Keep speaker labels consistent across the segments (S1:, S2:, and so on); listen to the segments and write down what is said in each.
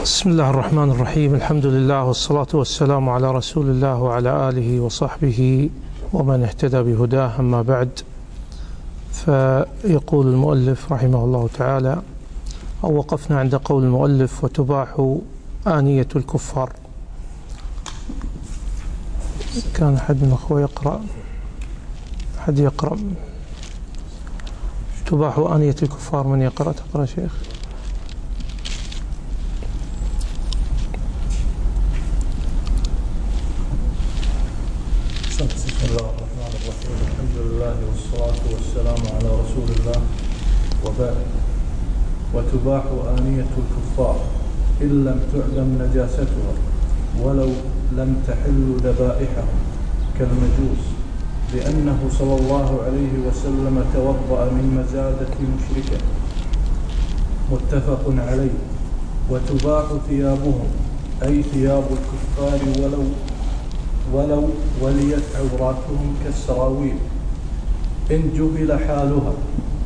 S1: بسم الله الرحمن الرحيم. الحمد لله والصلاة والسلام على رسول الله وعلى آله وصحبه ومن اهتدى بهداه، أما بعد. فيقول المؤلف رحمه الله تعالى، أو وقفنا عند قول المؤلف: وتباح آنية الكفار. كان أحد من الأخوة يقرأ، أحد يقرأ تباح آنية الكفار. من يقرأ؟ تقرأ شيخ.
S2: بسم الله الرحمن الرحيم. الحمد لله والصلاة والسلام على رسول الله، وبعد. وتباح آنية الكفار إن لم تعلم نجاستها ولو لم تحل ذبائحهم كالمجوس، لأنه صلى الله عليه وسلم توضأ من مزادة مشركة، متفق عليه. وتباح ثيابهم أي ثياب الكفار ولو وليت عوراتهم كالسراويل إن جهل حالها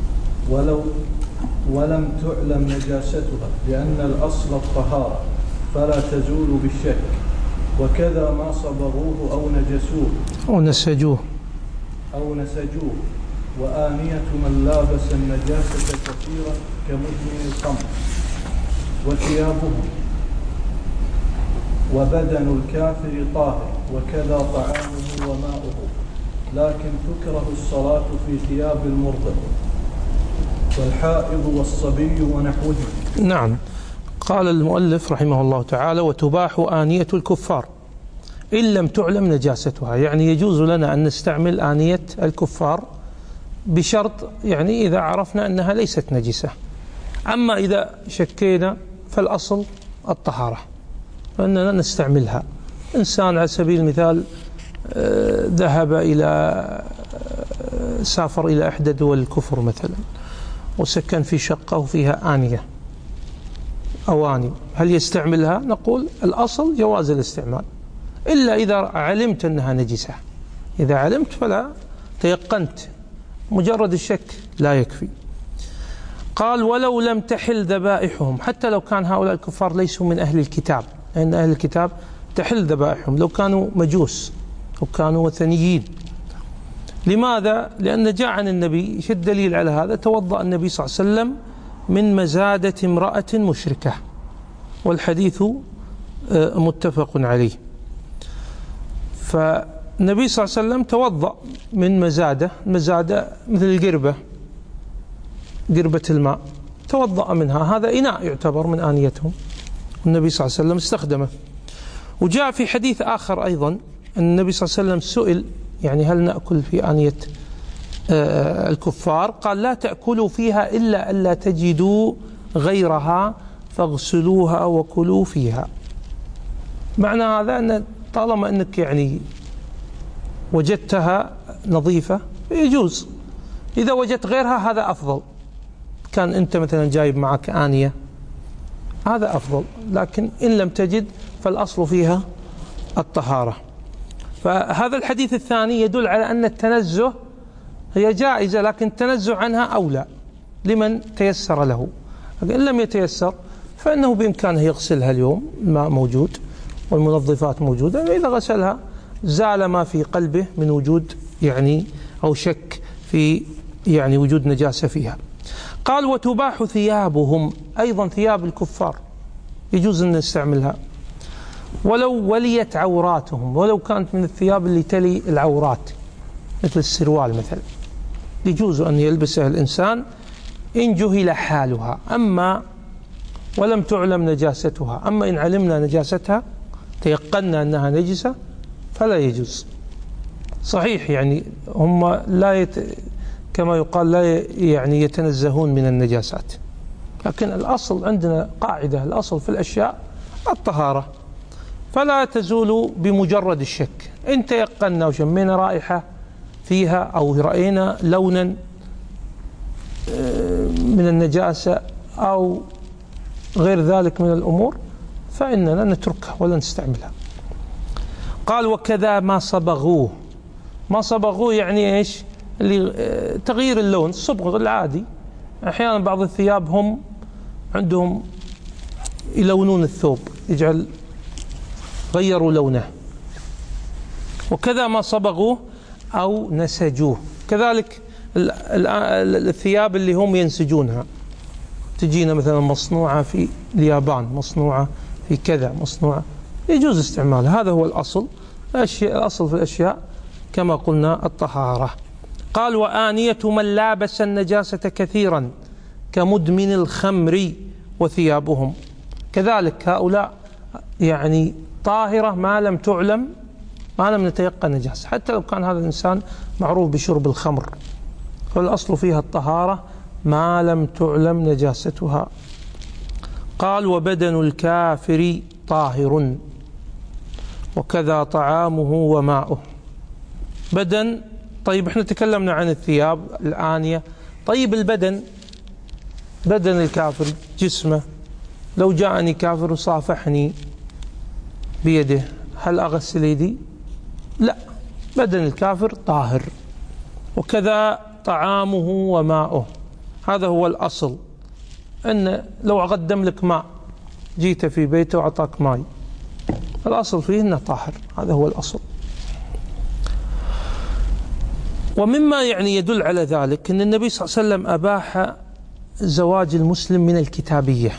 S2: ولم تعلم نجاستها، لأن الأصل الطهارة فلا تزول بالشك. وكذا ما صبغوه أو نجسوه أو نسجوه. وآنية من لابس النجاسة كثيرا كمدمن الخمر. وثيابهم وبدن الكافر طاهر، وكذا طعامه وماؤه، لكن تكره الصلاة في ثياب المرضع والحائض والصبي ونحوه.
S1: نعم. قال المؤلف رحمه الله تعالى: وتباح آنية الكفار إن لم تعلم نجاستها، يعني يجوز لنا أن نستعمل آنية الكفار بشرط، يعني إذا عرفنا أنها ليست نجسة. أما إذا شكينا فالأصل الطهارة، فإننا نستعملها. إنسان على سبيل المثال ذهب سافر إلى إحدى دول الكفر مثلا، وسكن في شقة وفيها آنية أواني، هل يستعملها؟ نقول الأصل جواز الاستعمال، إلا إذا علمت أنها نجسة. إذا علمت فلا، تيقنت، مجرد الشك لا يكفي. قال: ولو لم تحل ذبائحهم، حتى لو كان هؤلاء الكفار ليسوا من أهل الكتاب، لأن أهل الكتاب تحل ذبائحهم لو كانوا مجوس أو كانوا وثنيين. لماذا؟ لأن جاء عن النبي، شد دليل على هذا، توضأ النبي صلى الله عليه وسلم من مزادة امرأة مشركة، والحديث متفق عليه. فالنبي صلى الله عليه وسلم توضأ من مزادة مثل القربة، قربة الماء، توضأ منها، هذا إناء يعتبر من آنيتهم، النبي صلى الله عليه وسلم استخدمه. وجاء في حديث آخر أيضا أن النبي صلى الله عليه وسلم سئل، يعني هل نأكل في آنية الكفار؟ قال: لا تأكلوا فيها إلا ألا تجدوا غيرها فاغسلوها وكلوا فيها. معنى هذا أن طالما أنك يعني وجدتها نظيفة يجوز، إذا وجدت غيرها هذا أفضل. كان أنت مثلا جايب معك آنية، هذا أفضل، لكن إن لم تجد فالأصل فيها الطهارة. فهذا الحديث الثاني يدل على أن التنزه هي جائزة، لكن التنزه عنها أولى لمن تيسر له. إن لم يتيسر فإنه بإمكانه يغسلها اليوم، الماء موجود والمنظفات موجودة، إذا غسلها زال ما في قلبه من وجود يعني أو شك في يعني وجود نجاسة فيها. قال: وتباح ثيابهم، أيضا ثياب الكفار يجوز أن نستعملها ولو وليت عوراتهم، ولو كانت من الثياب اللي تلي العورات مثل السروال مثلا، يجوز أن يلبسها الإنسان إن جهل حالها، أما ولم تعلم نجاستها. أما إن علمنا نجاستها، تيقنا أنها نجسة، فلا يجوز. صحيح يعني هم كما يقال لا يعني يتنزهون من النجاسات، لكن الأصل عندنا قاعدة، الأصل في الأشياء الطهارة، فلا تزول بمجرد الشك. إن تيقنا وشمينا رائحة فيها أو رأينا لونا من النجاسة أو غير ذلك من الأمور، فإننا نتركها ولا نستعملها. قال: وكذا ما صبغوه. ما صبغوه يعني إيش؟ اللي تغيير اللون، الصبغ العادي. أحيانا بعض الثياب هم عندهم يلونون الثوب، غيروا لونه. وكذا ما صبغوه أو نسجوه. كذلك الثياب اللي هم ينسجونها، تجينا مثلا مصنوعة في اليابان، مصنوعة في كذا، مصنوعة، يجوز استعمالها. هذا هو الأصل. الأصل في الأشياء كما قلنا الطهارة. قال: وآنية من لابس النجاسة كثيرا كمدمن الخمر وثيابهم. كذلك هؤلاء يعني طاهرة ما لم تعلم، ما لم نتيقن نجاسة، حتى لو كان هذا الإنسان معروف بشرب الخمر، فالأصل فيها الطهارة ما لم تعلم نجاستها. قال: وبدن الكافر طاهر وكذا طعامه وماؤه. بدن، طيب احنا تكلمنا عن الثياب، الآنية. طيب البدن، بدن الكافر، جسمه، لو جاءني كافر وصافحني بيده، هل أغسل يدي؟ لا، بدن الكافر طاهر. وكذا طعامه وماؤه. هذا هو الأصل، أن لو قدم لك ماء، جيت في بيته وعطاك ماء، الأصل فيه أنه طاهر. هذا هو الأصل. ومما يعني يدل على ذلك أن النبي صلى الله عليه وسلم أباح زواج المسلم من الكتابية.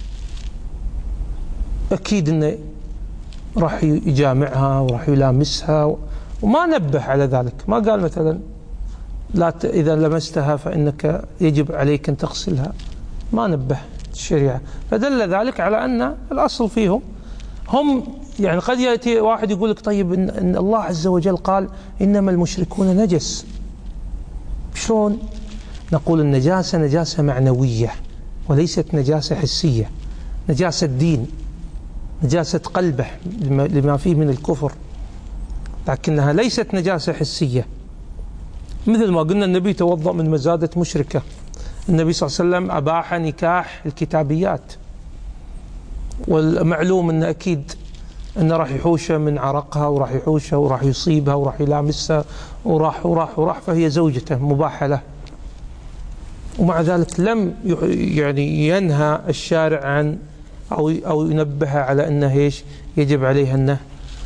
S1: أكيد أنه راح يجامعها وراح يلامسها، وما نبه على ذلك. ما قال مثلا لا إذا لمستها فإنك يجب عليك أن تغسلها، ما نبه الشريعة. فدل ذلك على أن الأصل فيهم هم يعني قد يأتي واحد يقول لك طيب إن الله عز وجل قال إنما المشركون نجس. شلون؟ نقول النجاسة نجاسة معنوية وليست نجاسة حسية. نجاسة دين، نجاسة قلبه لما فيه من الكفر، لكنها ليست نجاسة حسية. مثل ما قلنا النبي توضأ من مزادة مشركة، النبي صلى الله عليه وسلم أباح نكاح الكتابيات، والمعلوم أن أكيد أنه راح يحوشه من عرقها وراح يحوشه وراح يصيبها وراح يلامسها وراح فهي زوجته مباحة له. ومع ذلك لم يعني ينهى الشارع عن أو ينبه على أنه إيش يجب عليه أنه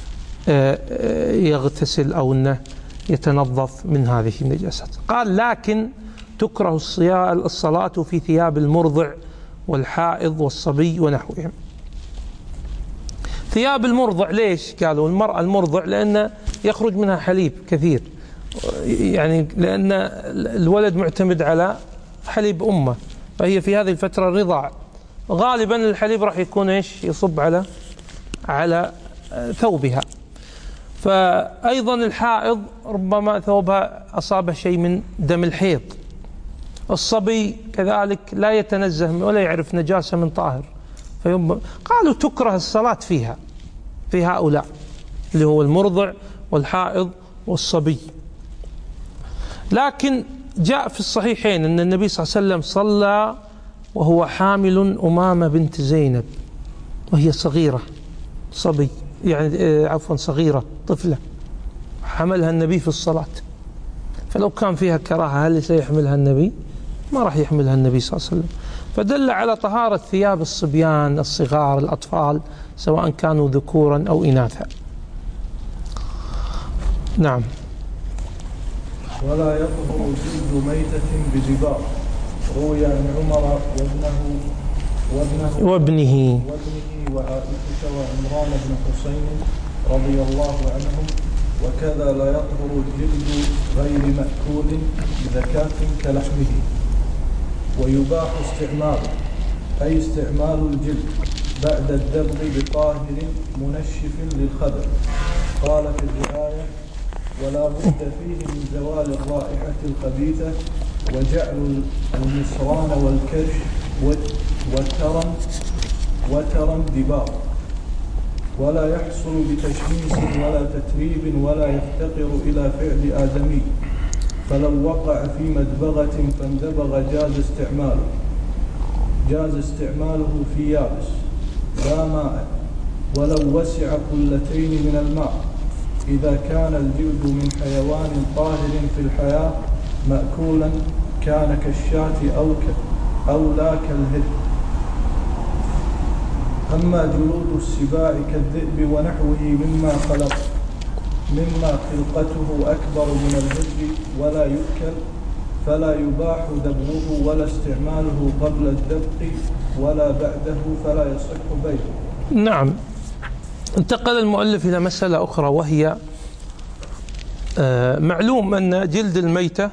S1: يغتسل أو أنه يتنظف من هذه النجاسات. قال: لكن تكره الصلاة في ثياب المرضع والحائض والصبي ونحوهم. ثياب المرضع ليش قالوا المرأة المرضع؟ لأن يخرج منها حليب كثير، يعني لأن الولد معتمد على حليب أمه، فهي في هذه الفترة رضاع، غالبا الحليب راح يكون إيش يصب على ثوبها. فأيضا الحائض ربما ثوبها أصابه شيء من دم الحيض. الصبي كذلك لا يتنزه ولا يعرف نجاسة من طاهر، قالوا تكره الصلاة فيها، في هؤلاء اللي هو المرضع والحائض والصبي. لكن جاء في الصحيحين أن النبي صلى الله عليه وسلم صلى وهو حامل أمامة بنت زينب وهي صغيرة، صبي يعني عفوا صغيرة طفلة، حملها النبي في الصلاة. فلو كان فيها كراهة هل سيحملها النبي؟ ما راح يحملها النبي صلى الله عليه وسلم. فدل على طهارة ثياب الصبيان الصغار الأطفال سواء كانوا ذكورا أو إناثا. نعم.
S2: ولا يطهر جلد ميتة بدباغ. روي عن عمر وابنه وعائشة وعمران بن حسين رضي الله عنهم. وكذا لا يطهر الجلد غير مأكول بذكاة كلحمه. ويباح استعماله، أي استعمال الجلد بعد الدبغ بطاهر منشف للخبر. قال في الرعاية: ولا بد فيه من زوال الرائحة الخبيثة وجعل المصران والكرش وترا دباغ، ولا يحصل بتشميس ولا تتريب ولا يفتقر إلى فعل آدمي. فلو وقع في مدبغة فاندبغ جاز استعماله في يابس لا ماء، ولو وسع قلتين من الماء، إذا كان الجلد من حيوان طاهر في الحياة مأكولا كان كالشاة أو لا كالهر. أما جلود السباع كالذئب ونحوه مما خلقته أكبر من الهر ولا يؤكل فلا يباح ذبحه ولا استعماله قبل الذبح ولا بعده فلا يصح بيعه.
S1: نعم. انتقل المؤلف إلى مسألة أخرى، وهي معلوم أن جلد الميتة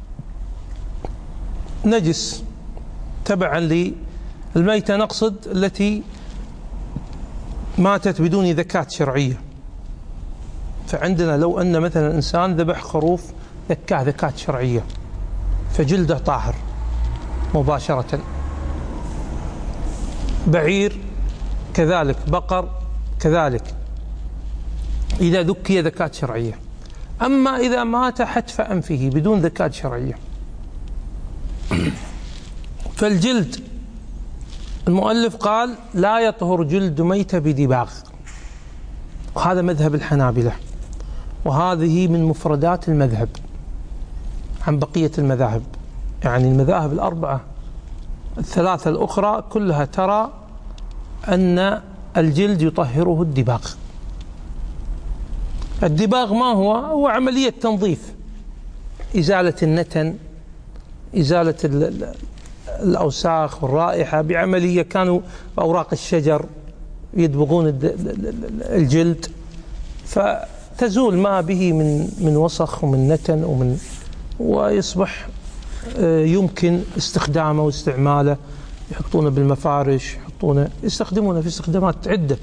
S1: نجس تبعا للميتة، نقصد التي ماتت بدون ذكاة شرعية. فعندنا لو أن مثلا إنسان ذبح خروف ذكاه ذكاة شرعية فجلده طاهر مباشرة، بعير كذلك، بقر كذلك، إذا ذكي ذكاة شرعية. أما إذا مات حتف أنفه بدون ذكاة شرعية فالجلد، المؤلف قال لا يطهر جلد ميت بدباغ، وهذا مذهب الحنابلة، وهذه من مفردات المذهب عن بقية المذاهب. يعني المذاهب الأربعة الثلاثة الأخرى كلها ترى أن الجلد يطهره الدباغ. الدباغ ما هو؟ هو عملية تنظيف، إزالة النتن، إزالة الأوساخ والرائحة بعملية. كانوا بأوراق الشجر يدبغون الجلد فتزول ما به من وسخ ومن نتن ويصبح يمكن استخدامه واستعماله، يحطونه بالمفارش، يستخدمونه في استخدامات عدة.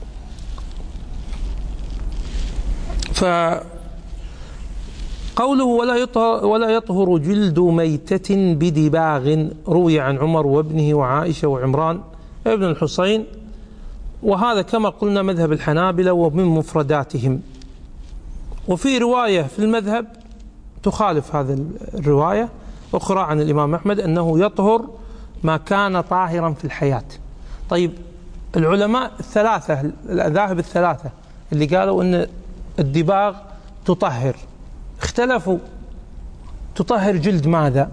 S1: فقوله ولا يطهر جلد ميتة بدباغ روي عن عمر وابنه وعائشة وعمران ابن الحسين، وهذا كما قلنا مذهب الحنابلة ومن مفرداتهم. وفي رواية في المذهب تخالف هذه الرواية أخرى عن الإمام أحمد أنه يطهر ما كان طاهرا في الحياة. طيب العلماء الثلاثة، المذاهب الثلاثة اللي قالوا أن الدباغ تطهر، اختلفوا تطهر جلد ماذا؟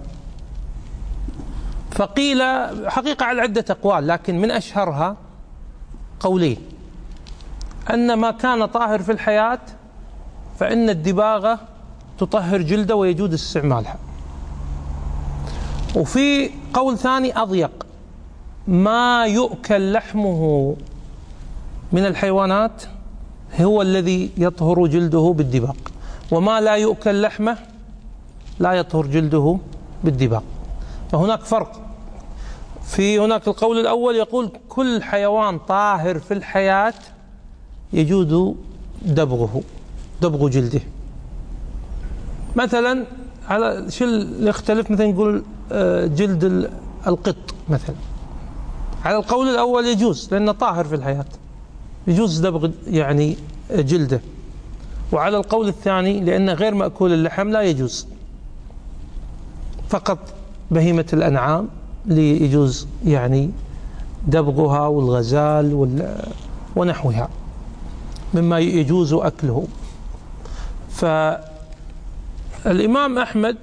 S1: فقيل حقيقة على عدة أقوال، لكن من أشهرها قولين: أن ما كان طاهر في الحياة فإن الدباغة تطهر جلده ويجوز استعمالها. وفي قول ثاني أضيق: ما يؤكل لحمه من الحيوانات هو الذي يطهر جلده بالدباغ، وما لا يؤكل لحمه لا يطهر جلده بالدباغ. فهناك فرق. هناك القول الأول يقول كل حيوان طاهر في الحياة يجوز دبغ جلده. مثلا على شو يختلف، مثلا نقول جلد القط مثلا، على القول الأول يجوز لأنه طاهر في الحياة، يجوز دبغ يعني جلده. وعلى القول الثاني لأنه غير مأكول اللحم لا يجوز، فقط بهيمة الأنعام اللي يجوز يعني دبغها، والغزال ونحوها مما يجوز أكله. فالإمام أحمد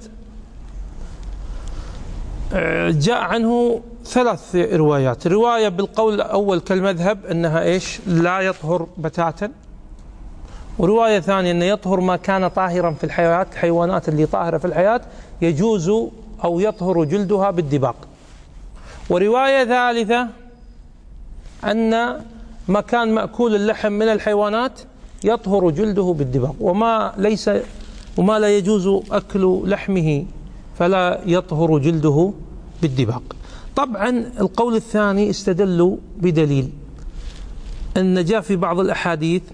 S1: جاء عنه 3 روايات: رواية بالقول الأول كالمذهب أنها إيش؟ لا يطهر بتاتا، ورواية ثانية أنه يطهر ما كان طاهرا في الحياة، الحيوانات اللي طاهرة في الحياة يجوز أو يطهر جلدها بالدباغ، ورواية ثالثة أن ما كان مأكول اللحم من الحيوانات يطهر جلده بالدباغ، وما لا يجوز أكل لحمه فلا يطهر جلده بالدباغ. طبعا القول الثاني استدلوا بدليل أن جاء في بعض الأحاديث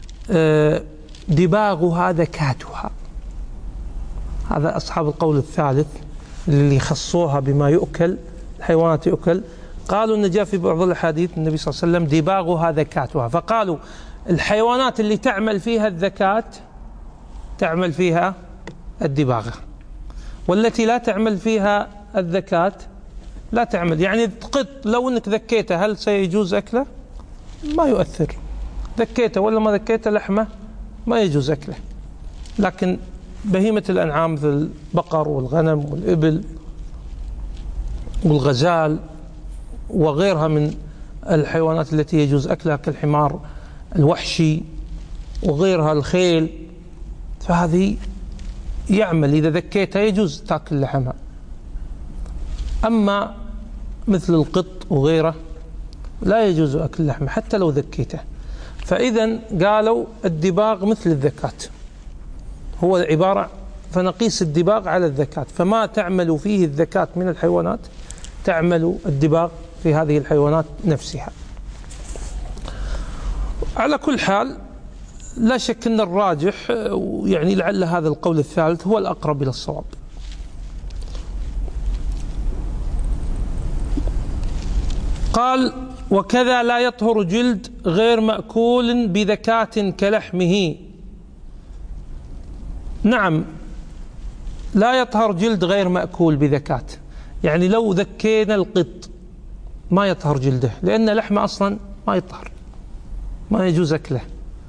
S1: دباغها ذكاتها. هذا أصحاب القول الثالث اللي خصوها بما يؤكل، الحيوانات يؤكل، قالوا أن جاء في بعض الأحاديث النبي صلى الله عليه وسلم دباغها ذكاتها، فقالوا الحيوانات اللي تعمل فيها الذكاة تعمل فيها الدباغة، والتي لا تعمل فيها الذكاة لا تعمل. يعني القط لو أنك ذكيته هل سيجوز أكله؟ ما يؤثر، ذكيته ولا ما ذكيته لحمه ما يجوز أكله. لكن بهيمة الأنعام مثل البقر والغنم والإبل والغزال وغيرها من الحيوانات التي يجوز أكلها كالحمار الوحشي وغيرها الخيل، فهذه يعمل إذا ذكيتها يجوز تأكل لحمها. أما مثل القط وغيره لا يجوز أكل لحمه حتى لو ذكيته. فإذا قالوا الدباغ مثل الذكاة، هو عبارة، فنقيس الدباغ على الذكاة، فما تعمل فيه الذكاة من الحيوانات تعمل الدباغ في هذه الحيوانات نفسها. على كل حال لا شك أن الراجح، يعني لعل هذا القول الثالث هو الأقرب إلى الصواب. قال وكذا لا يطهر جلد غير مأكول بذكاة كلحمه. نعم لا يطهر جلد غير مأكول بذكاة، يعني لو ذكينا القط ما يطهر جلده، لأن لحمه أصلا ما يطهر، ما يجوز أكله.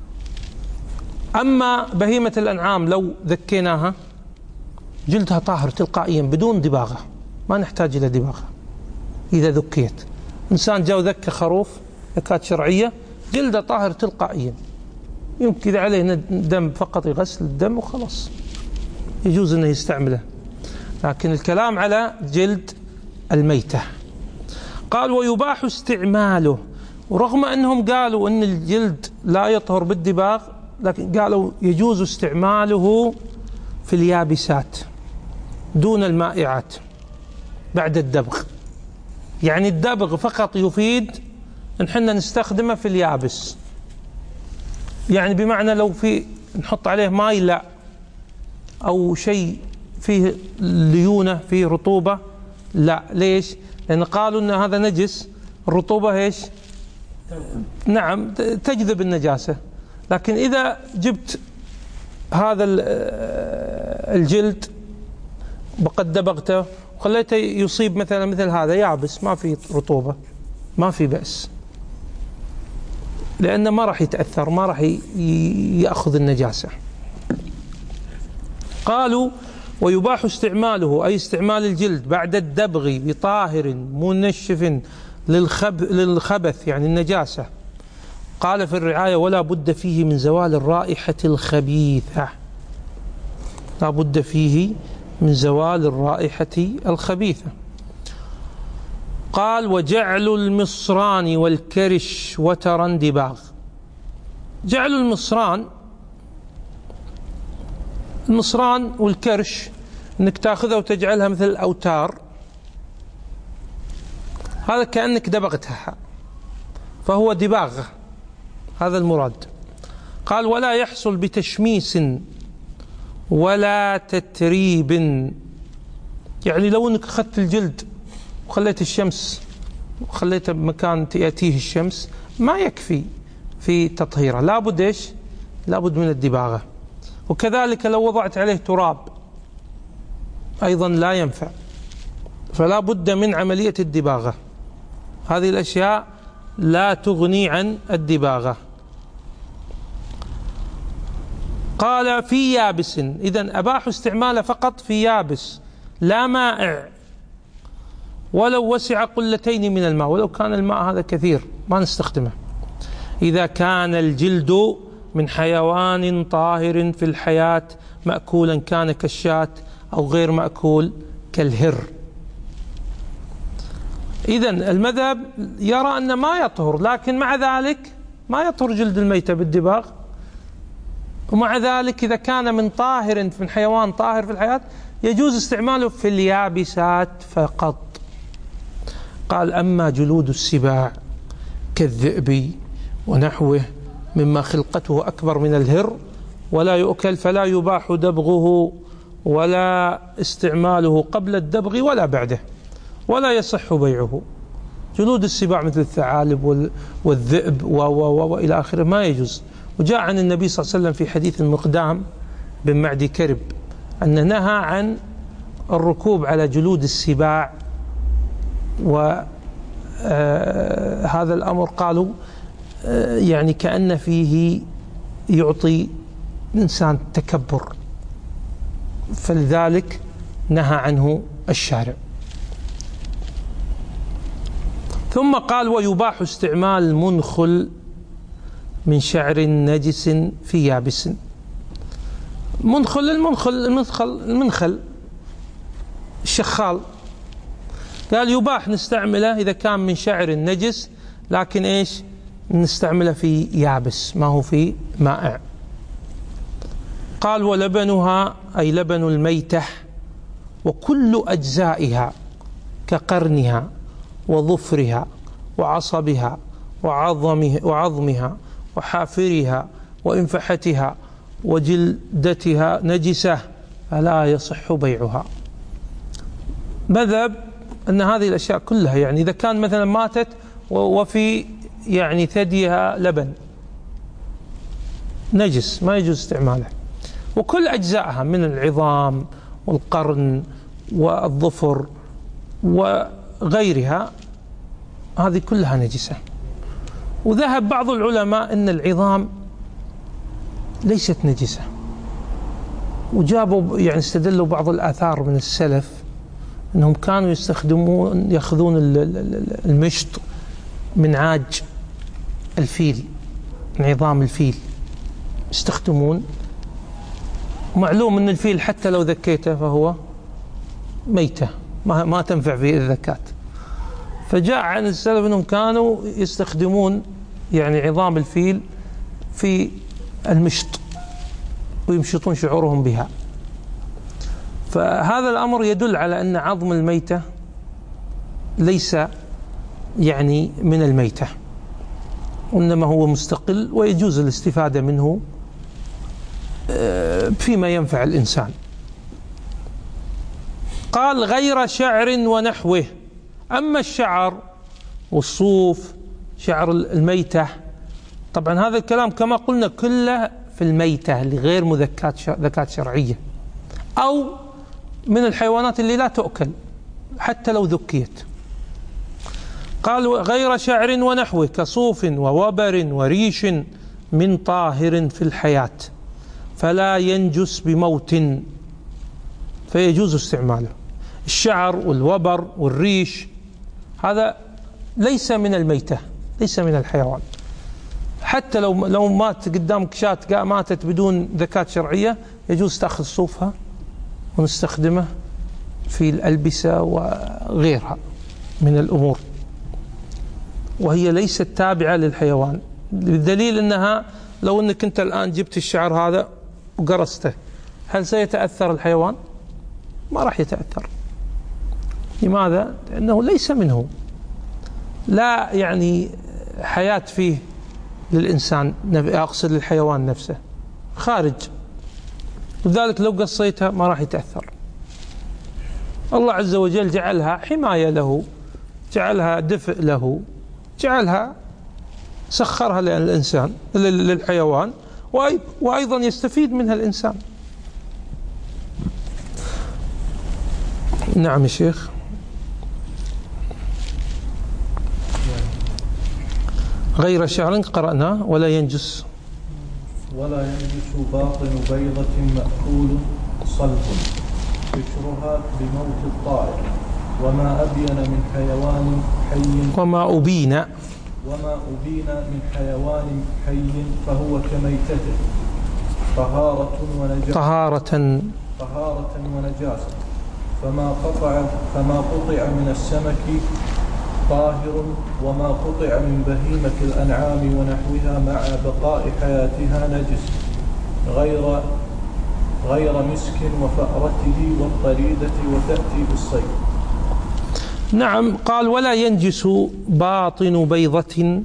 S1: أما بهيمة الأنعام لو ذكيناها جلدها طاهر تلقائيا بدون دباغة، ما نحتاج إلى دباغة. إذا ذكيت إنسان جاء وذكى خروف ذكاة شرعية جلده طاهر تلقائيا، يمكن إذا عليه دم فقط يغسل الدم وخلاص يجوز أنه يستعمله. لكن الكلام على جلد الميتة. قال ويباح استعماله، ورغم أنهم قالوا أن الجلد لا يطهر بالدباغ لكن قالوا يجوز استعماله في اليابسات دون المائعات بعد الدبغ. يعني الدبغ فقط يفيد ان حنا نستخدمه في اليابس، يعني بمعنى لو في نحط عليه ماء لا، او شيء فيه ليونة فيه رطوبة لا. ليش؟ لأن قالوا ان هذا نجس، الرطوبة ايش؟ نعم تجذب النجاسة. لكن إذا جبت هذا الجلد وقد دبغته وخليته يصيب مثلا مثل هذا يابس ما في رطوبة ما في بأس، لأنه ما راح يتأثر، ما راح يأخذ النجاسة. قالوا ويباح استعماله، أي استعمال الجلد بعد الدبغ بطاهر منشف للخبث يعني النجاسة. قال في الرعاية ولا بد فيه من زوال الرائحة الخبيثة، لا بد فيه من زوال الرائحة الخبيثة. قال وجعل المصران والكرش وترا دباغ. جعل المصران والكرش انك تاخذها وتجعلها مثل الأوتار، هذا كأنك دبغتها فهو دباغ، هذا المراد. قال ولا يحصل بتشميس ولا تتريب، يعني لو انك اخذت الجلد وخليت الشمس وخليته بمكان يأتيه الشمس ما يكفي في تطهيره، لابد ايش؟ لابد من الدباغة. وكذلك لو وضعت عليه تراب ايضا لا ينفع، فلا بد من عملية الدباغة. هذه الاشياء لا تغني عن الدباغة. قال في يابس، إذن أباحوا استعماله فقط في يابس لا مائع، ولو وسع قلتين من الماء، ولو كان الماء هذا كثير ما نستخدمه. إذا كان الجلد من حيوان طاهر في الحياة مأكولا كان كالشاة أو غير مأكول كالهر. إذن المذهب يرى أن ما يطهر، لكن مع ذلك ما يطهر جلد الميتة بالدباغ، ومع ذلك إذا كان من طاهر من حيوان طاهر في الحياة يجوز استعماله في اليابسات فقط. قال أما جلود السباع كالذئب ونحوه مما خلقته أكبر من الهر ولا يؤكل فلا يباح دبغه ولا استعماله قبل الدبغ ولا بعده، ولا يصح بيعه. جلود السباع مثل الثعالب والذئب وإلى آخره ما يجوز. وجاء عن النبي صلى الله عليه وسلم في حديث المقدام بن معدي كرب أن نهى عن الركوب على جلود السباع، وهذا الأمر قالوا يعني كأن فيه يعطي الإنسان تكبر، فلذلك نهى عنه الشارع. ثم قال ويباح استعمال منخل من شعر نجس في يابس. المنخل الشخال، قال يباح نستعمله إذا كان من شعر نجس، لكن إيش نستعمله في يابس ما هو في مائع. قال ولبنها أي لبن الميتة وكل أجزائها كقرنها وظفرها وعصبها وعظمها وحافرها وإنفحتها وجلدتها نجسة فلا يصح بيعها. مذهب أن هذه الأشياء كلها، يعني إذا كان مثلا ماتت وفي يعني ثديها لبن نجس ما يجوز استعماله، وكل أجزائها من العظام والقرن والظفر وغيرها هذه كلها نجسة. وذهب بعض العلماء أن العظام ليست نجسة، وجابوا يعني استدلوا بعض الآثار من السلف أنهم كانوا يأخذون المشط من عاج الفيل، من عظام الفيل يستخدمون. معلوم أن الفيل حتى لو ذكيته فهو ميتة ما تنفع فيه الذكاة، فجاء عن السلف أنهم كانوا يستخدمون يعني عظام الفيل في المشط ويمشطون شعورهم بها. فهذا الأمر يدل على أن عظم الميتة ليس يعني من الميتة، وإنما هو مستقل ويجوز الاستفادة منه فيما ينفع الإنسان. قال غير شعر ونحوه. أما الشعر والصوف شعر الميتة، طبعا هذا الكلام كما قلنا كله في الميتة اللي غير ذكاة شرعية، أو من الحيوانات اللي لا تؤكل حتى لو ذكيت. قال غير شعر ونحوه كصوف ووبر وريش من طاهر في الحياة فلا ينجس بموت فيجوز استعماله. الشعر والوبر والريش هذا ليس من الميتة، ليس من الحيوان، حتى لو مات قدامك شاة ماتت بدون ذكاة شرعية يجوز تأخذ صوفها ونستخدمه في الألبسة وغيرها من الأمور، وهي ليست تابعة للحيوان. بالدليل أنها لو أنك أنت الآن جبت الشعر هذا وقرصته هل سيتأثر الحيوان؟ ما راح يتأثر. لماذا؟ لأنه ليس منه، لا يعني حياة فيه للإنسان، أقصد للحيوان نفسه، خارج. لذلك لو قصيتها ما راح يتأثر. الله عز وجل جعلها حماية له، جعلها دفء له، جعلها سخرها للإنسان للحيوان، وأيضا يستفيد منها الإنسان. نعم يا شيخ. غير شعر قرأنا ولا ينجس
S2: باطن بيضة مأكول صلب قشرها بموت الطائر وما أبين من حيوان حي وما أبين من حيوان حي فهو كميتته طهارة ونجاسة فما قطع من السمك طاهر وما قطع من بهيمة الأنعام ونحوها مع بقاء حياتها نجس غير مسك وفأرته والطريدة وتأتي بالصيد.
S1: نعم. قال ولا ينجس باطن بيضة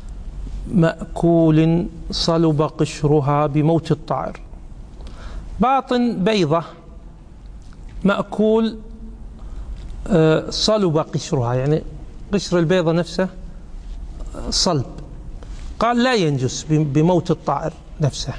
S1: مأكول صلب قشرها بموت الطائر. باطن بيضة مأكول صلب قشرها، يعني قشر البيضة نفسه صلب. قال لا ينجس بموت الطائر نفسه.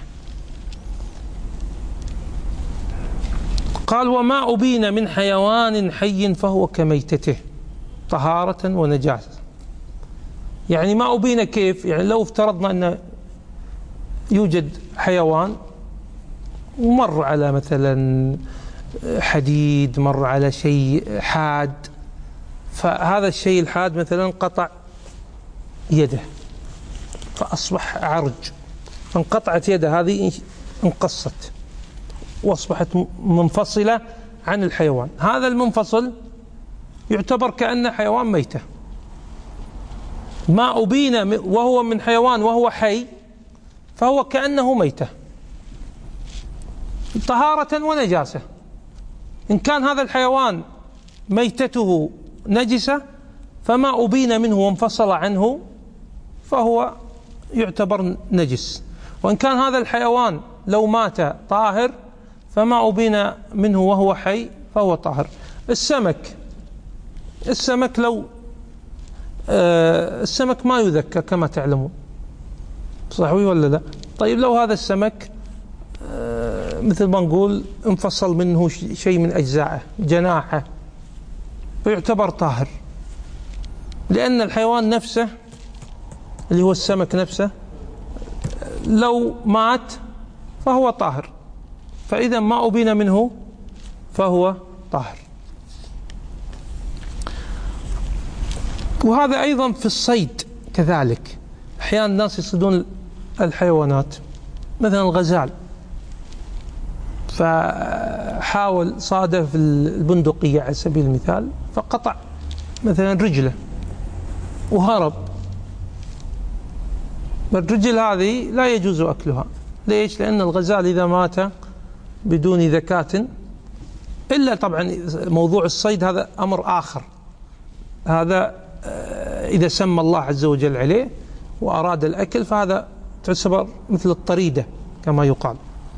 S1: قال وما أبين من حيوان حي فهو كميتته طهارة ونجاسة. يعني ما أبين كيف؟ يعني لو افترضنا أن يوجد حيوان ومر على مثلا حديد، مر على شيء حاد، فهذا الشيء الحاد مثلا قطع يده فأصبح عرج، فانقطعت يده هذه انقصت وأصبحت منفصلة عن الحيوان. هذا المنفصل يعتبر كأنه حيوان ميتة، ما أبين وهو من حيوان وهو حي فهو كأنه ميتة طهارة ونجاسة. إن كان هذا الحيوان ميتته نجسة فما أبين منه وانفصل عنه فهو يعتبر نجس، وإن كان هذا الحيوان لو مات طاهر فما أبين منه وهو حي فهو طاهر. السمك لو السمك ما يذكى كما تعلمون، صحيح ولا لا؟ طيب لو هذا السمك مثل ما نقول انفصل منه شيء من أجزائه جناحه فيعتبر طاهر، لأن الحيوان نفسه اللي هو السمك نفسه لو مات فهو طاهر، فإذا ما أبين منه فهو طاهر. وهذا أيضا في الصيد كذلك، أحيانا الناس يصيدون الحيوانات مثلا الغزال، فحاول صادف البندقية على سبيل المثال فقطع مثلا رجله وهرب، الرجل هذه لا يجوز أكلها. ليش؟ لأن الغزال إذا مات بدون ذكاة، إلا طبعا موضوع الصيد هذا أمر آخر، هذا إذا سمى الله عز وجل عليه وأراد الأكل فهذا تعتبر مثل الطريدة كما يقال.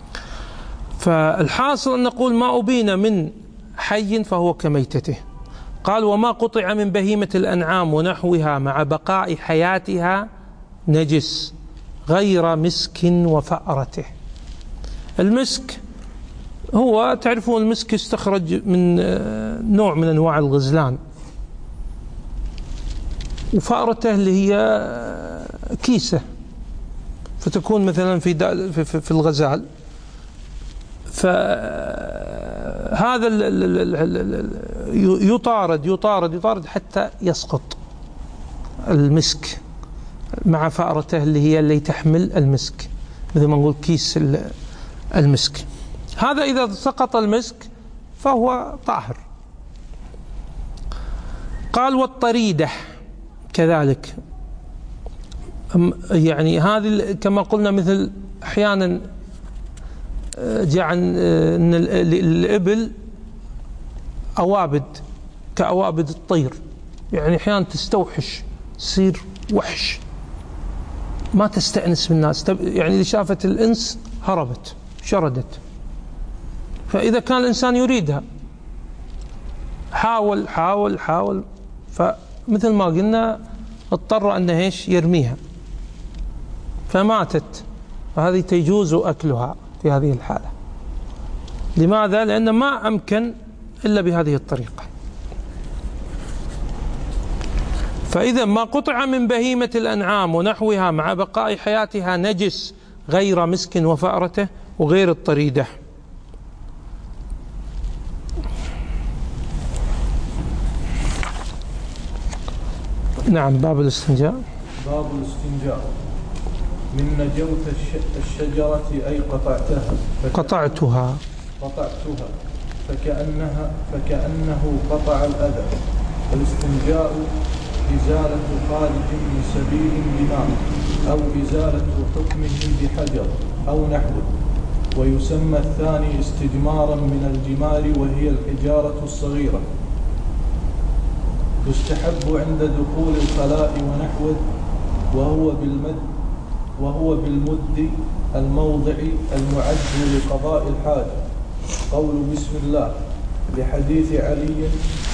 S1: فالحاصل أن نقول ما أبين من حي فهو كميتته. قال وما قطع من بهيمة الأنعام ونحوها مع بقاء حياتها نجس غير مسك وفأرته. المسك هو تعرفون المسك يستخرج من نوع من أنواع الغزلان، وفأرته اللي هي كيسة فتكون مثلا في الغزال، فهذا يطارد حتى يسقط المسك مع فأرته اللي تحمل المسك، مثل ما نقول كيس المسك. هذا إذا سقط المسك فهو طاهر. قال والطريدة كذلك، يعني هذه كما قلنا مثل أحيانا جاء عن أن الإبل أوابد كأوابد الطير، يعني أحيانا تستوحش تصير وحش ما تستأنس بالناس، يعني إذا شافت الإنس هربت شردت. فإذا كان الإنسان يريدها حاول فمثل ما قلنا اضطر أنه يرميها فماتت، فهذه تجوز أكلها في هذه الحالة. لماذا؟ لأن ما أمكن إلا بهذه الطريقة. فإذا ما قطع من بهيمة الأنعام ونحوها مع بقاء حياتها نجس غير مسك وفأرته وغير الطريدة. نعم. باب الاستنجاء.
S2: باب الاستنجاء. من نجوت الشجرة أي قطعتها فكأنه قطع الأذى. الاستنجاء إزالة خارج من سبيل بماء أو إزالة حكمه بحجر أو نحوه. ويسمى الثاني استجمارا من الجمار وهي الحجارة الصغيرة. يستحب عند دخول الخلاء ونحوه وهو بالمد الموضع المعد لقضاء الحاجة. قول بسم الله لحديث علي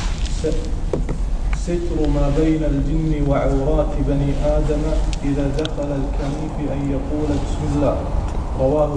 S2: ستر ما بين الجن وعورات بني آدم إذا دخل الكنيف أن يقول بسم الله. رواه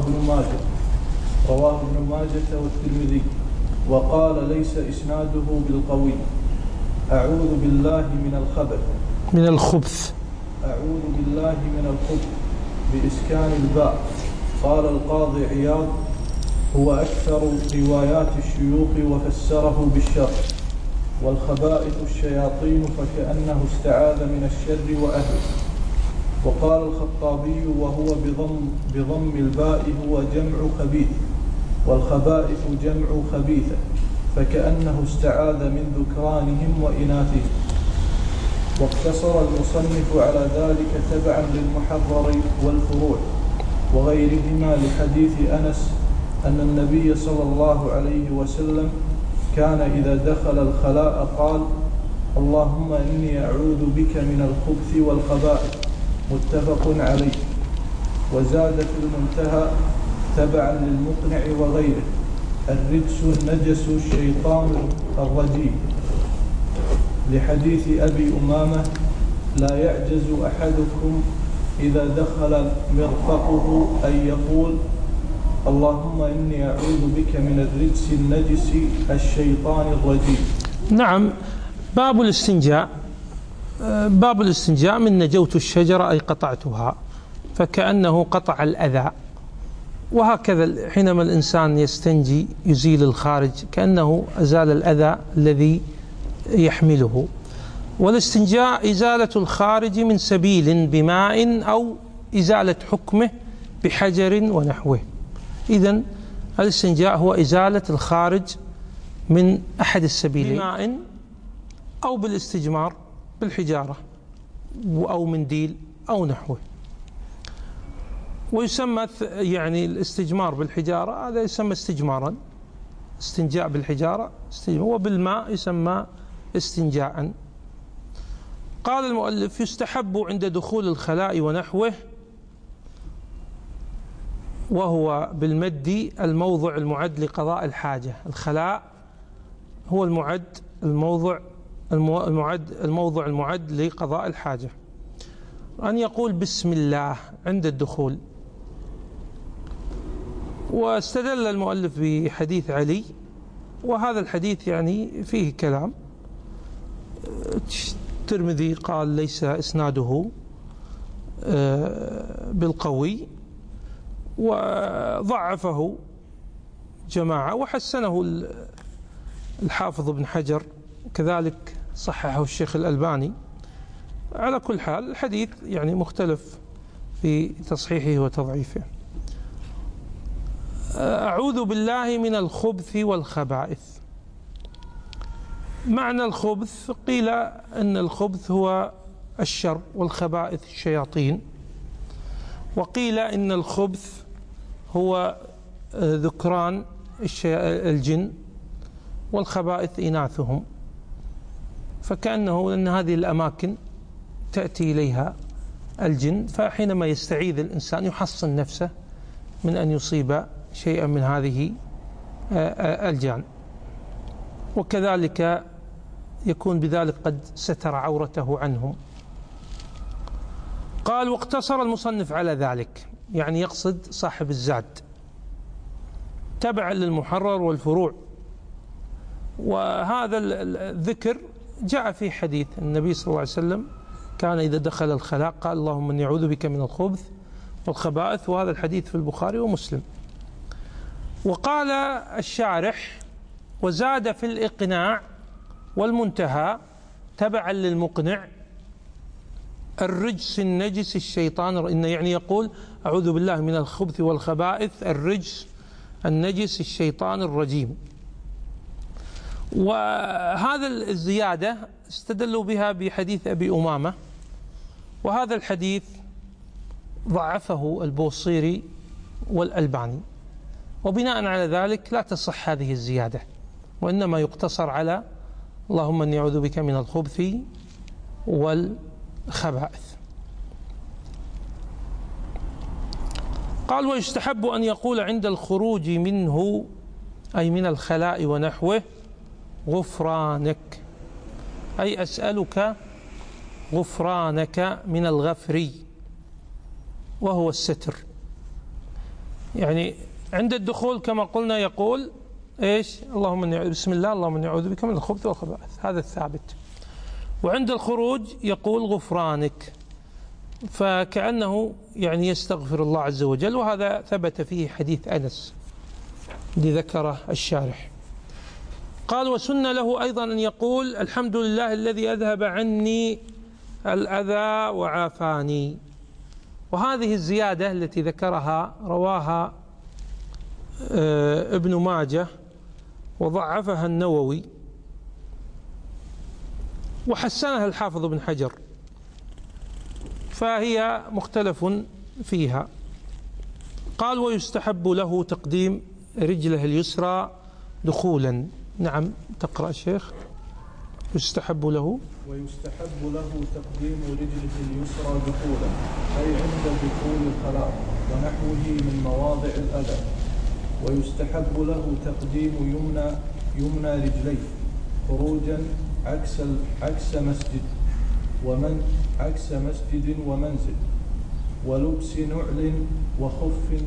S2: ابن ماجة والترمذي وقال ليس إسناده بالقوي. أعوذ بالله من الخبث أعوذ بالله من الخبث بإسكان الباء. قال القاضي عياض هو أكثر روايات الشيوخ وفسره بالشر. والخبائث الشياطين فكأنه استعاذ من الشر وأهله. وقال الخطابي وهو بضم الباء هو جمع خبيث، والخبائث جمع خبيثة، فكأنه استعاذ من ذكرانهم وإناثهم. واقتصر المصنف على ذلك تبعا للمحرر والفروع وغيرهما لحديث أنس أن النبي صلى الله عليه وسلم كان إذا دخل الخلاء قال: اللهم إني أعوذ بك من الخبث والخبائث، متفق عليه. وزاد في المنتهى تبعا للمقنع وغيره: الرجس النجس الشيطان الرجيم، لحديث أبي أمامة: لا يعجز أحدكم إذا دخل مرفقه أن يقول: اللهم إني أعوذ بك من الرجس النجس الشيطان الرجيم.
S1: نعم. باب الاستنجاء من نجوت الشجرة أي قطعتها، فكأنه قطع الأذى. وهكذا حينما الإنسان يستنجي يزيل الخارج كأنه أزال الأذى الذي يحمله. والاستنجاء إزالة الخارج من سبيل بماء أو إزالة حكمه بحجر ونحوه. إذن الاستنجاء هو إزالة الخارج من أحد السبيلين، بماء أو بالاستجمار بالحجارة أو منديل أو نحوه. ويسمى يعني الاستجمار بالحجارة هذا يسمى استجمارا، استنجاء بالحجارة استجمار، وبالماء يسمى استنجاء. قال المؤلف: يستحب عند دخول الخلاء ونحوه، وهو بالمد الموضع المعد لقضاء الحاجة. الخلاء هو الموضع المعد لقضاء الحاجة، أن يقول بسم الله عند الدخول. واستدل المؤلف بحديث علي، وهذا الحديث يعني فيه كلام. الترمذي قال ليس إسناده بالقوي، وضعفه جماعة، وحسنه الحافظ ابن حجر، كذلك صححه الشيخ الألباني. على كل حال الحديث يعني مختلف في تصحيحه وتضعيفه. أعوذ بالله من الخبث والخبائث. معنى الخبث قيل أن الخبث هو الشر، والخبائث الشياطين، وقيل إن الخبث هو ذكران الجن، والخبائث إناثهم. فكأنه أن هذه الأماكن تأتي إليها الجن، فحينما يستعيذ الإنسان يحصن نفسه من أن يصيب شيئا من هذه الجان، وكذلك يكون بذلك قد ستر عورته عنهم. قال: واقتصر المصنف على ذلك، يعني يقصد صاحب الزاد، تبعا للمحرر والفروع. وهذا الذكر جاء في حديث النبي صلى الله عليه وسلم كان إذا دخل الخلاء قال: اللهم إني أعوذ بك من الخبث والخبائث، وهذا الحديث في البخاري ومسلم. وقال الشارح: وزاد في الإقناع والمنتهى تبعا للمقنع: الرجس النجس الشيطان، إن يعني يقول أعوذ بالله من الخبث والخبائث الرجس النجس الشيطان الرجيم. وهذا الزيادة استدلوا بها بحديث أبي أمامة، وهذا الحديث ضعفه البوصيري والألباني، وبناء على ذلك لا تصح هذه الزيادة، وإنما يقتصر على اللهم إني أعوذ بك من الخبث والخبائث. قال: ويستحب أن يقول عند الخروج منه أي من الخلاء ونحوه: غفرانك، أي أسألك غفرانك من الغفر، وهو الستر. يعني عند الدخول كما قلنا يقول إيش؟ اللهم إني بسم الله اللهم إني أعوذ بك من الخبث والخبائث، هذا الثابت. وعند الخروج يقول غفرانك، فكأنه يعني يستغفر الله عز وجل، وهذا ثبت فيه حديث أنس الذي ذكره الشارح. قال وسن له أيضا أن يقول الحمد لله الذي أذهب عني الأذى وعافاني. وهذه الزيادة التي ذكرها رواها ابن ماجه وضعفها النووي وحسنها الحافظ ابن حجر، فهي مختلف فيها. قال ويستحب له تقديم رجله اليسرى دخولا. نعم تقرأ الشيخ. يستحب له
S2: تقديم رجله اليسرى دخولا، أي عند دخول الخلاء ونحوه من مواضع الأذى. ويستحب له تقديم يمنى رجليه خروجا عكس مسجد ومنزل، ولبس نعل وخف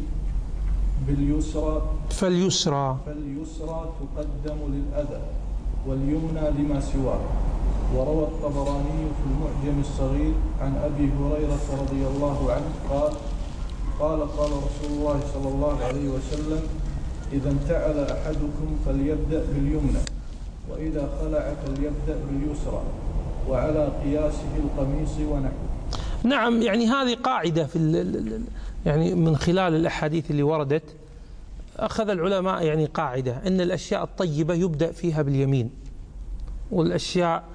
S1: فاليسرى
S2: تقدم للأذى واليمنى لما سواه. وروى الطبراني في المعجم الصغير عن أبي هريرة رضي الله عنه قال رسول الله صلى الله عليه وسلم: إذا انتعل أحدكم فليبدأ باليمنى، وإذا خلع فليبدأ باليسرى، وعلى قياسه القميص ونحوه.
S1: نعم، يعني هذه قاعدة يعني من خلال الأحاديث اللي وردت أخذ العلماء يعني قاعدة أن الأشياء الطيبة يبدأ فيها باليمين، والأشياء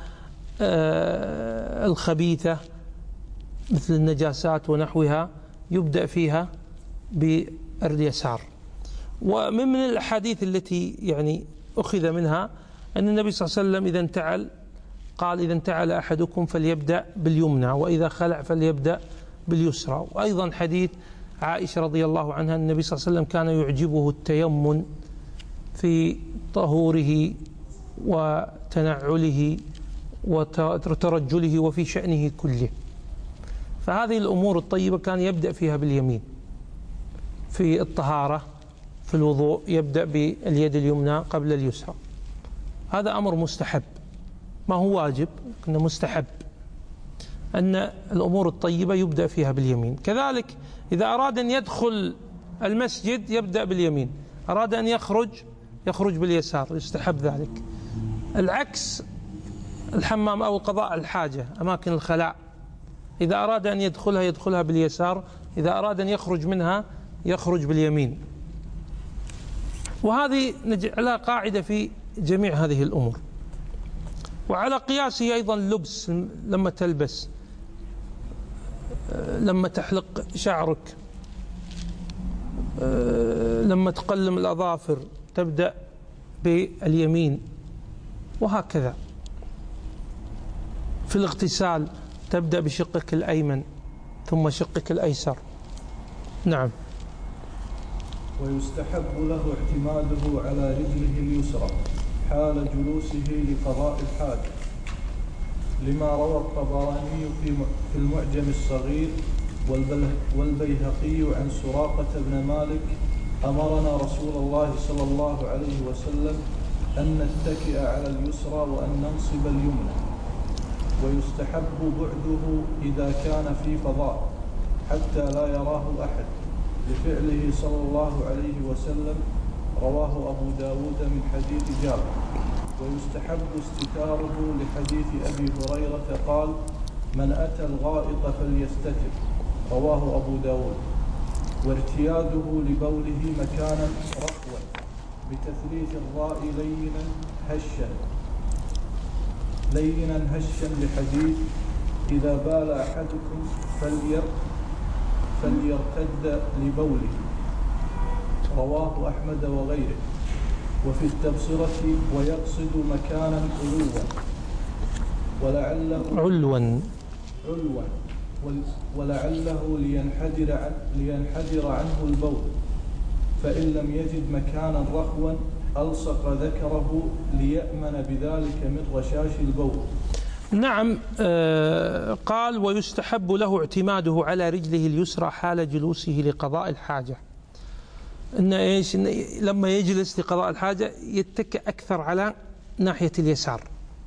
S1: الخبيثة مثل النجاسات ونحوها يبدأ فيها باليسار. ومن الأحاديث التي يعني أخذ منها أن النبي صلى الله عليه وسلم إذا انتعل أحدكم فليبدأ باليمنى، وإذا خلع فليبدأ باليسرى. وأيضا حديث عائشة رضي الله عنها أن النبي صلى الله عليه وسلم كان يعجبه التيمن في طهوره وتنعله وترجله وفي شأنه كله. فهذه الأمور الطيبة كان يبدأ فيها باليمين. في الطهارة في الوضوء يبدأ باليد اليمنى قبل اليسرى. هذا أمر مستحب، ما هو واجب لكنه مستحب أن الأمور الطيبة يبدأ فيها باليمين. كذلك إذا أراد أن يدخل المسجد يبدأ باليمين، أراد أن يخرج باليسار، يستحب ذلك. العكس الحمام أو قضاء الحاجة أماكن الخلاء، إذا أراد أن يدخلها باليسار، إذا أراد أن يخرج منها يخرج باليمين. وهذه نجعلها قاعدة في جميع هذه الأمور. وعلى قياسه أيضا اللبس، لما تلبس، لما تحلق شعرك، لما تقلم الأظافر تبدأ باليمين، وهكذا. في الاغتسال تبدأ بشقك الأيمن ثم شقك الأيسر. نعم.
S2: ويستحب له اعتماده على رجله اليسرى حال جلوسه لقضاء الحاجة، لما روى الطبراني في المعجم الصغير والبيهقي عن سراقة بن مالك: أمرنا رسول الله صلى الله عليه وسلم أن نتكئ على اليسرى وأن ننصب اليمنى. ويستحب بعده إذا كان في فضاء حتى لا يراه أحد، لفعله صلى الله عليه وسلم، رواه أبو داود من حديث جابر. ويستحب استتاره لحديث أبي هريرة قال: من أتى الغائط فليستتر، رواه أبو داود. وارتياده لبوله مكانا رخوا بتثليث الراء لينا هشا لحديث: إذا بال أحدكم فليرتد لبوله، رواه أحمد وغيره. وفي التبصرة: ويقصد مكانا علوا ولعله لينحدر عنه البول، فإن لم يجد مكانا رخوا ألصق ذكره ليأمن بذلك من رشاش البول.
S1: نعم. قال ويستحب له اعتماده على رجله اليسرى حال جلوسه لقضاء الحاجة. إن لما يجلس لقضاء الحاجة يتكئ أكثر على ناحية اليسار.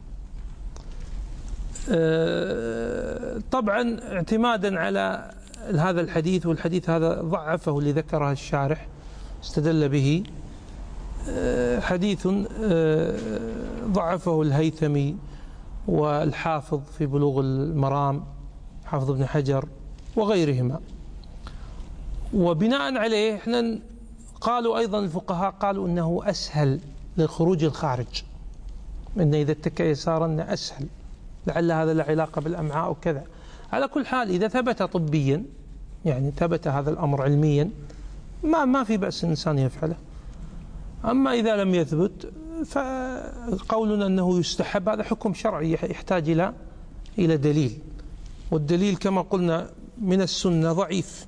S1: طبعا اعتمادا على هذا الحديث، والحديث هذا ضعفه اللي ذكره الشارح، استدل به حديث ضعفه الهيثمي والحافظ في بلوغ المرام، حافظ ابن حجر وغيرهما. وبناء عليه احنا قالوا أيضا الفقهاء قالوا أنه أسهل للخروج الخارج، أنه إذا اتكى يسارا أنه أسهل، لعل هذا له علاقة بالأمعاء وكذا. على كل حال إذا ثبت طبيا، يعني ثبت هذا الأمر علميا، ما في بأس الإنسان يفعله. أما إذا لم يثبت فقولنا أنه يستحب هذا حكم شرعي يحتاج إلى دليل، والدليل كما قلنا من السنة ضعيف.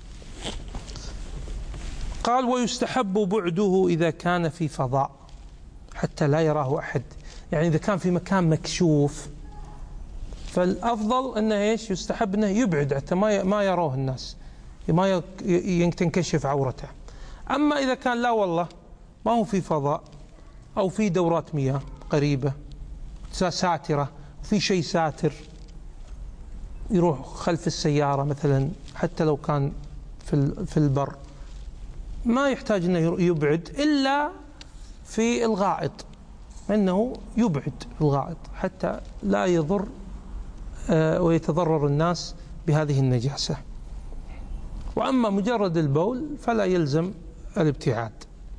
S1: قال ويستحب بعده إذا كان في فضاء حتى لا يراه أحد، يعني إذا كان في مكان مكشوف فالأفضل أنه إيش؟ يستحب أنه يبعد حتى ما يروه الناس، ما تنكشف عورته. أما إذا كان لا والله ما هو في فضاء أو في دورات مياه قريبة ساترة، في شيء ساتر يروح خلف السيارة مثلا، حتى لو كان في البر ما يحتاج أنه يبعد إلا في الغائط، أنه يبعد الغائط حتى لا يضر ويتضرر الناس بهذه النجاسة. وأما مجرد البول فلا يلزم الابتعاد.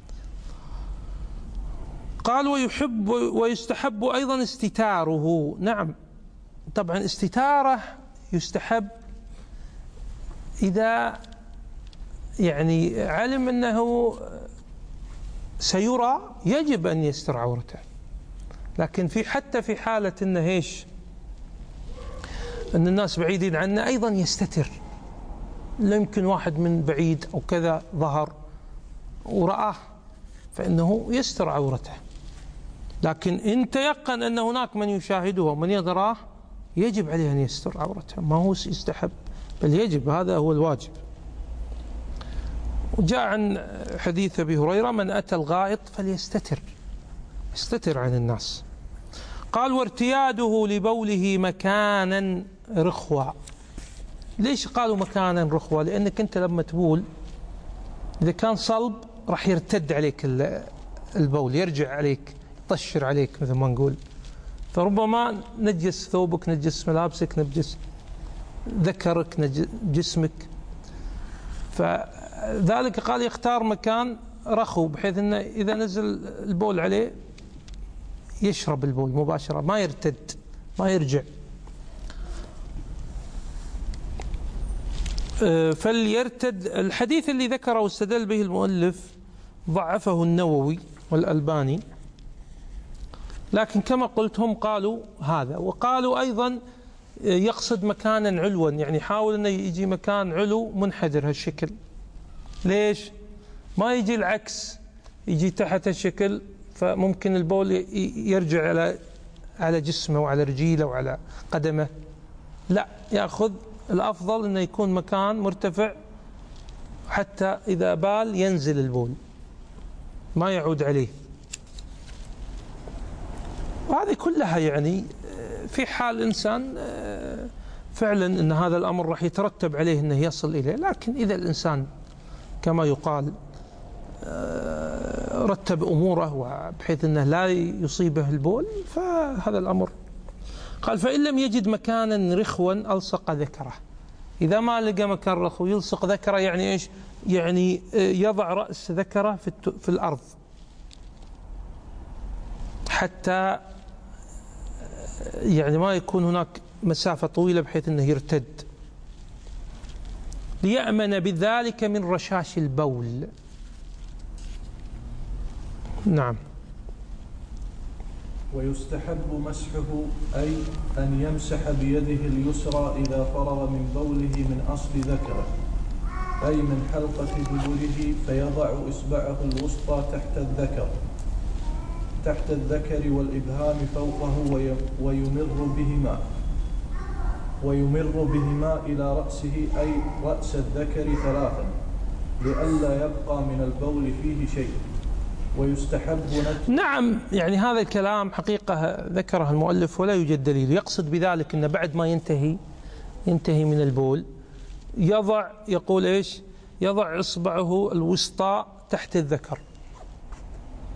S1: قال ويستحب أيضا استتاره. نعم طبعا استتاره يستحب إذا يعني علم أنه سيرى يجب أن يستر عورته، لكن حتى في حالة أنه إيش؟ أن الناس بعيدين عنه أيضا يستتر، لا يمكن واحد من بعيد أو كذا ظهر ورآه فإنه يستر عورته، لكن إن تيقن أن هناك من يشاهده ومن يراه يجب عليه أن يستر عورته، ما هو يستحب بل يجب، هذا هو الواجب. وجاء عن حديث أبي هريرة من أتى الغائط فليستتر، يستتر عن الناس. قال وارتياده لبوله مكانا رخوا. ليش قالوا مكانا رخوا؟ لأنك أنت لما تبول إذا كان صلب راح يرتد عليك البول، يرجع عليك، يطشر عليك مثل ما نقول، فربما نجس ثوبك، نجس ملابسك، نجس ذكرك، نجس جسمك. فذلك قال يختار مكان رخو بحيث أنه إذا نزل البول عليه يشرب البول مباشرة، ما يرتد ما يرجع. فليرتد. الحديث اللي ذكره واستدل به المؤلف ضعفه النووي والألباني، لكن كما قلت هم قالوا هذا، وقالوا أيضا يقصد مكانا علوا، يعني حاول أنه يجي مكان علو منحدر هالشكل. ليش؟ ما يجي العكس يجي تحت الشكل فممكن البول يرجع على جسمه وعلى رجيله وعلى قدمه، لا، يأخذ الأفضل أنه يكون مكان مرتفع حتى إذا بال ينزل البول ما يعود عليه. وهذه كلها يعني في حال إنسان فعلا أن هذا الأمر راح يترتب عليه أنه يصل إليه، لكن إذا الإنسان كما يقال رتب أموره بحيث أنه لا يصيبه البول فهذا الأمر. قال فإن لم يجد مكانا رخوا ألصق ذكره. إذا ما لقى مكان رخو يلصق ذكره، يعني إيش؟ يعني يضع رأس ذكره في الأرض حتى يعني ما يكون هناك مسافة طويلة بحيث أنه يرتد، ليأمن بذلك من رشاش البول. نعم.
S2: ويستحب مسحه، أي أن يمسح بيده اليسرى إذا فرغ من بوله من أصل ذكره، أي من حلقة دبره، فيضع إصبعه الوسطى تحت الذكر والإبهام فوقه ويمر بهما إلى رأسه، أي رأس الذكر 3، لئلا يبقى من البول فيه شيء. ويستحب
S1: نعم، يعني هذا الكلام حقيقة ذكره المؤلف ولا يوجد دليل. يقصد بذلك أن بعد ما ينتهي من البول يقول إيش؟ يضع إصبعه الوسطى تحت الذكر،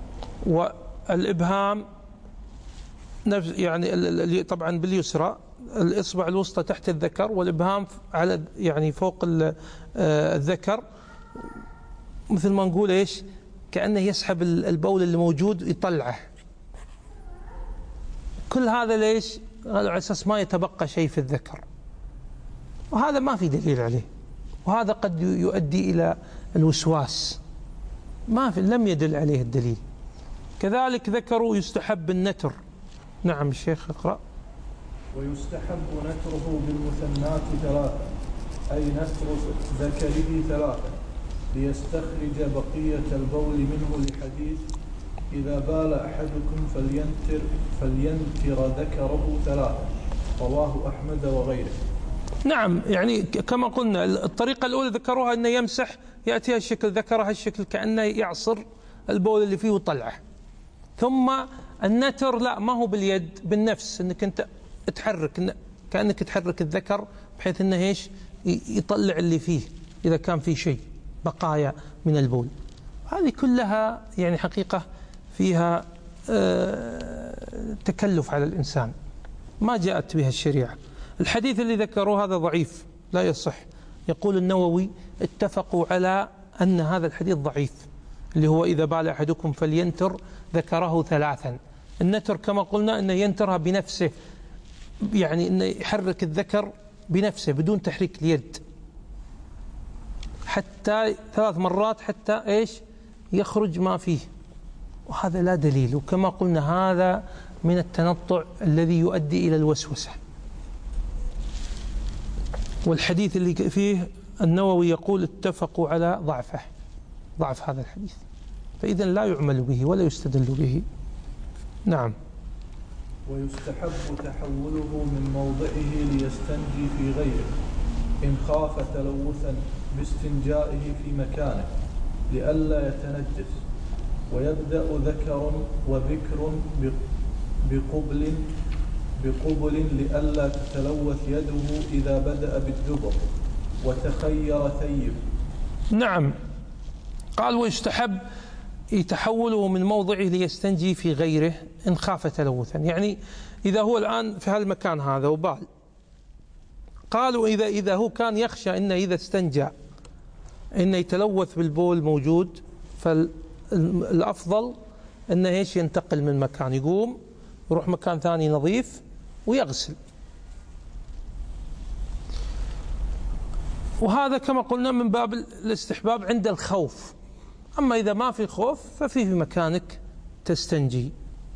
S1: والإبهام نفس يعني طبعا باليسرى، الإصبع الوسطى تحت الذكر، والإبهام على يعني فوق الذكر، مثل ما نقول إيش، كأنه يسحب البول اللي موجود يطلعه. كل هذا ليش؟ على أساس ما يتبقى شيء في الذكر، وهذا ما في دليل عليه، وهذا قد يؤدي إلى الوسواس، لم يدل عليه الدليل. كذلك ذكروا يستحب النتر. نعم الشيخ اقرأ.
S2: ويستحب نتره بالمثنات 3، أي نتر ذكره 3 ليستخرج بقية البول منه، لحديث إذا بال أحدكم فلينتر ذكره 3، رواه أحمد وغيره.
S1: نعم، يعني كما قلنا الطريقة الأولى ذكروها أنه يمسح، يأتي هالشكل، ذكرها الشكل كأنه يعصر البول اللي فيه وطلعه. ثم النتر لا، ما هو باليد، بالنفس، أنك أنت تحرك، كأنك تحرك الذكر بحيث أنه إيش يطلع اللي فيه إذا كان فيه شيء بقايا من البول. هذه كلها يعني حقيقة فيها تكلف على الإنسان، ما جاءت بها الشريعة. الحديث اللي ذكروه هذا ضعيف لا يصح. يقول النووي اتفقوا على أن هذا الحديث ضعيف، اللي هو إذا بال أحدكم فلينتر ذكره 3. النتر كما قلنا أنه ينترها بنفسه، يعني أنه يحرك الذكر بنفسه بدون تحريك اليد، حتى 3 مرات حتى إيش يخرج ما فيه، وهذا لا دليل. وكما قلنا هذا من التنطع الذي يؤدي إلى الوسوسة. والحديث اللي فيه النووي يقول اتفقوا على ضعف هذا الحديث، فإذا لا يعمل به ولا يستدل به. نعم.
S2: ويستحب تحوله من موضعه ليستنجي في غيره إن خاف تلوثا باستنجائه في مكانه لئلا يتنجس، ويبدأ ذكر وبكر بقبل لئلا تتلوث يده إذا بدأ بالدبر، وتخير ثيب.
S1: نعم، قال ويستحب يتحوله من موضعه ليستنجي في غيره إن خاف تلوثا، يعني إذا هو الآن في هالمكان هذا وبال، قالوا إذا هو كان يخشى إنه إذا استنجى إنه يتلوث بالبول موجود، فالأفضل إنه إيش ينتقل من مكان، يقوم يروح مكان ثاني نظيف ويغسل. وهذا كما قلنا من باب الاستحباب عند الخوف. أما إذا ما في خوف ففي مكانك تستنجي.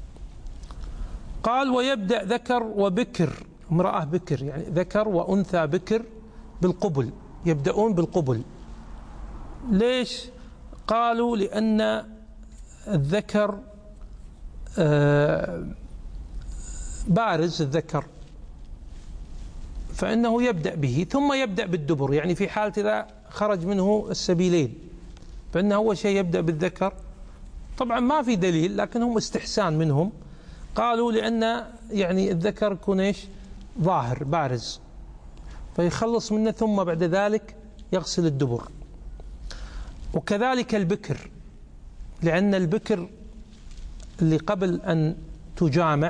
S1: قال ويبدأ ذكر وبكر، امرأة بكر يعني ذكر وأنثى بكر بالقبل، يبدأون بالقبل. ليش؟ قالوا لأن الذكر بارز الذكر، فإنه يبدأ به ثم يبدأ بالدبر، يعني في حالة إذا خرج منه السبيلين فإنه أول شيء يبدأ بالذكر. طبعا ما في دليل، لكنهم استحسان منهم، قالوا لأن يعني الذكر يكون إيش ظاهر بارز، فيخلص منه ثم بعد ذلك يغسل الدبر. وكذلك البكر، لأن البكر اللي قبل أن تجامع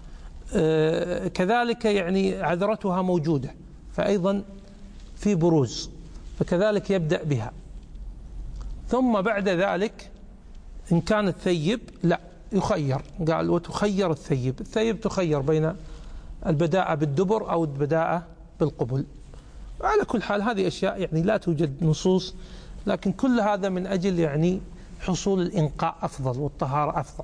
S1: كذلك يعني عذرتها موجودة، فأيضا في بروز، فكذلك يبدأ بها. ثم بعد ذلك إن كان الثيب لا يخير، قال وتخير الثيب تخير بين البداءة بالدبر أو البداءة بالقبل. على كل حال هذه أشياء يعني لا توجد نصوص، لكن كل هذا من أجل يعني حصول الإنقاء أفضل والطهارة أفضل.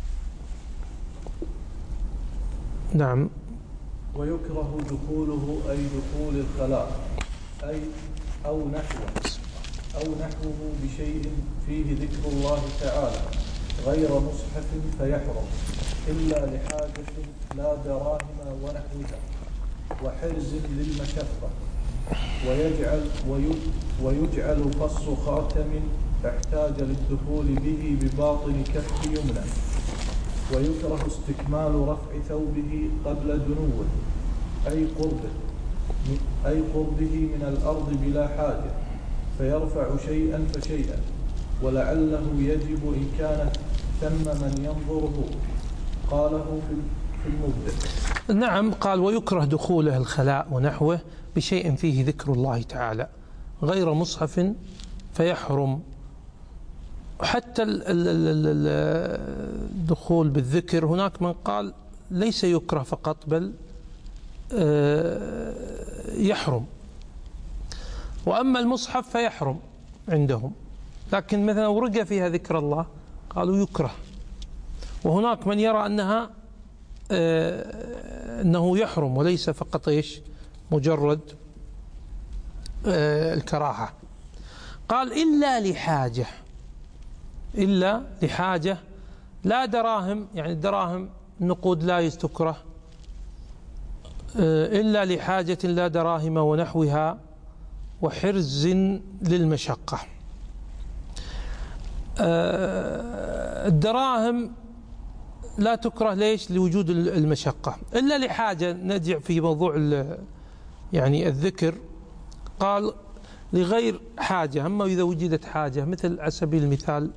S1: نعم.
S2: ويكره دخوله أي دخول الخلاء أو نحوه بشيء فيه ذكر الله تعالى غير مصحف فيحرم، إلا لحاجة لا دراهم ونحوها وحرز للمشقة، ويجعل قص خاتم احتاج للدخول به بباطن كف يمنى. ويكره استكمال رفع ثوبه قبل دنوه أي قربه من الأرض بلا حاجة، فيرفع شيئا فشيئا، ولعله يجب إن كانت ثم من ينظره. قاله في المبدع.
S1: نعم، قال ويكره دخوله الخلاء ونحوه بشيء فيه ذكر الله تعالى غير مصحف فيحرم. حتى الدخول بالذكر هناك من قال ليس يكره فقط بل يحرم. وأما المصحف فيحرم عندهم، لكن مثلا ورقة فيها ذكر الله قالوا يكره. وهناك من يرى أنه يحرم وليس فقط إيش مجرد الكراهة. قال إلا لحاجة لا دراهم، يعني الدراهم النقود لا يستكره إلا لحاجة لا دراهم ونحوها وحرز للمشقة. الدراهم لا تكره ليش؟ لوجود المشقة. إلا لحاجة نرجع في موضوع يعني الذكر، قال لغير حاجة. أما إذا وجدت حاجة مثل على سبيل المثال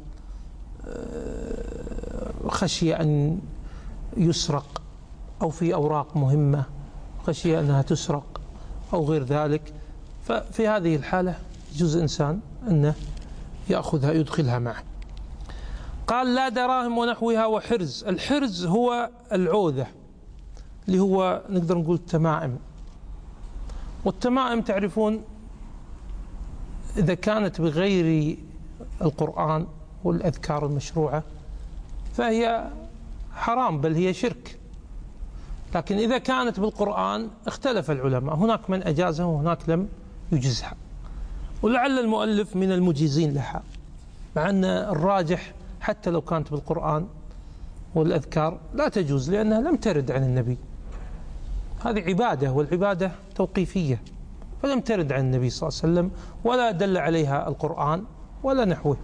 S1: خشية أن يسرق أو في أوراق مهمة خشية أنها تسرق أو غير ذلك، ففي هذه الحالة يجوز إنسان أنه يأخذها يدخلها معه. قال لا دراهم ونحوها وحرز. الحرز هو العوذة اللي هو نقدر نقول التمائم. والتمائم تعرفون إذا كانت بغير القرآن والأذكار المشروعة فهي حرام بل هي شرك، لكن إذا كانت بالقرآن اختلف العلماء، هناك من أجازها وهناك لم يجزها، ولعل المؤلف من المجيزين لها، مع أن الراجح حتى لو كانت بالقرآن والأذكار لا تجوز لأنها لم ترد عن النبي. هذه عبادة والعبادة توقيفية، فلم ترد عن النبي صلى الله عليه وسلم ولا دل عليها القرآن ولا نحوه.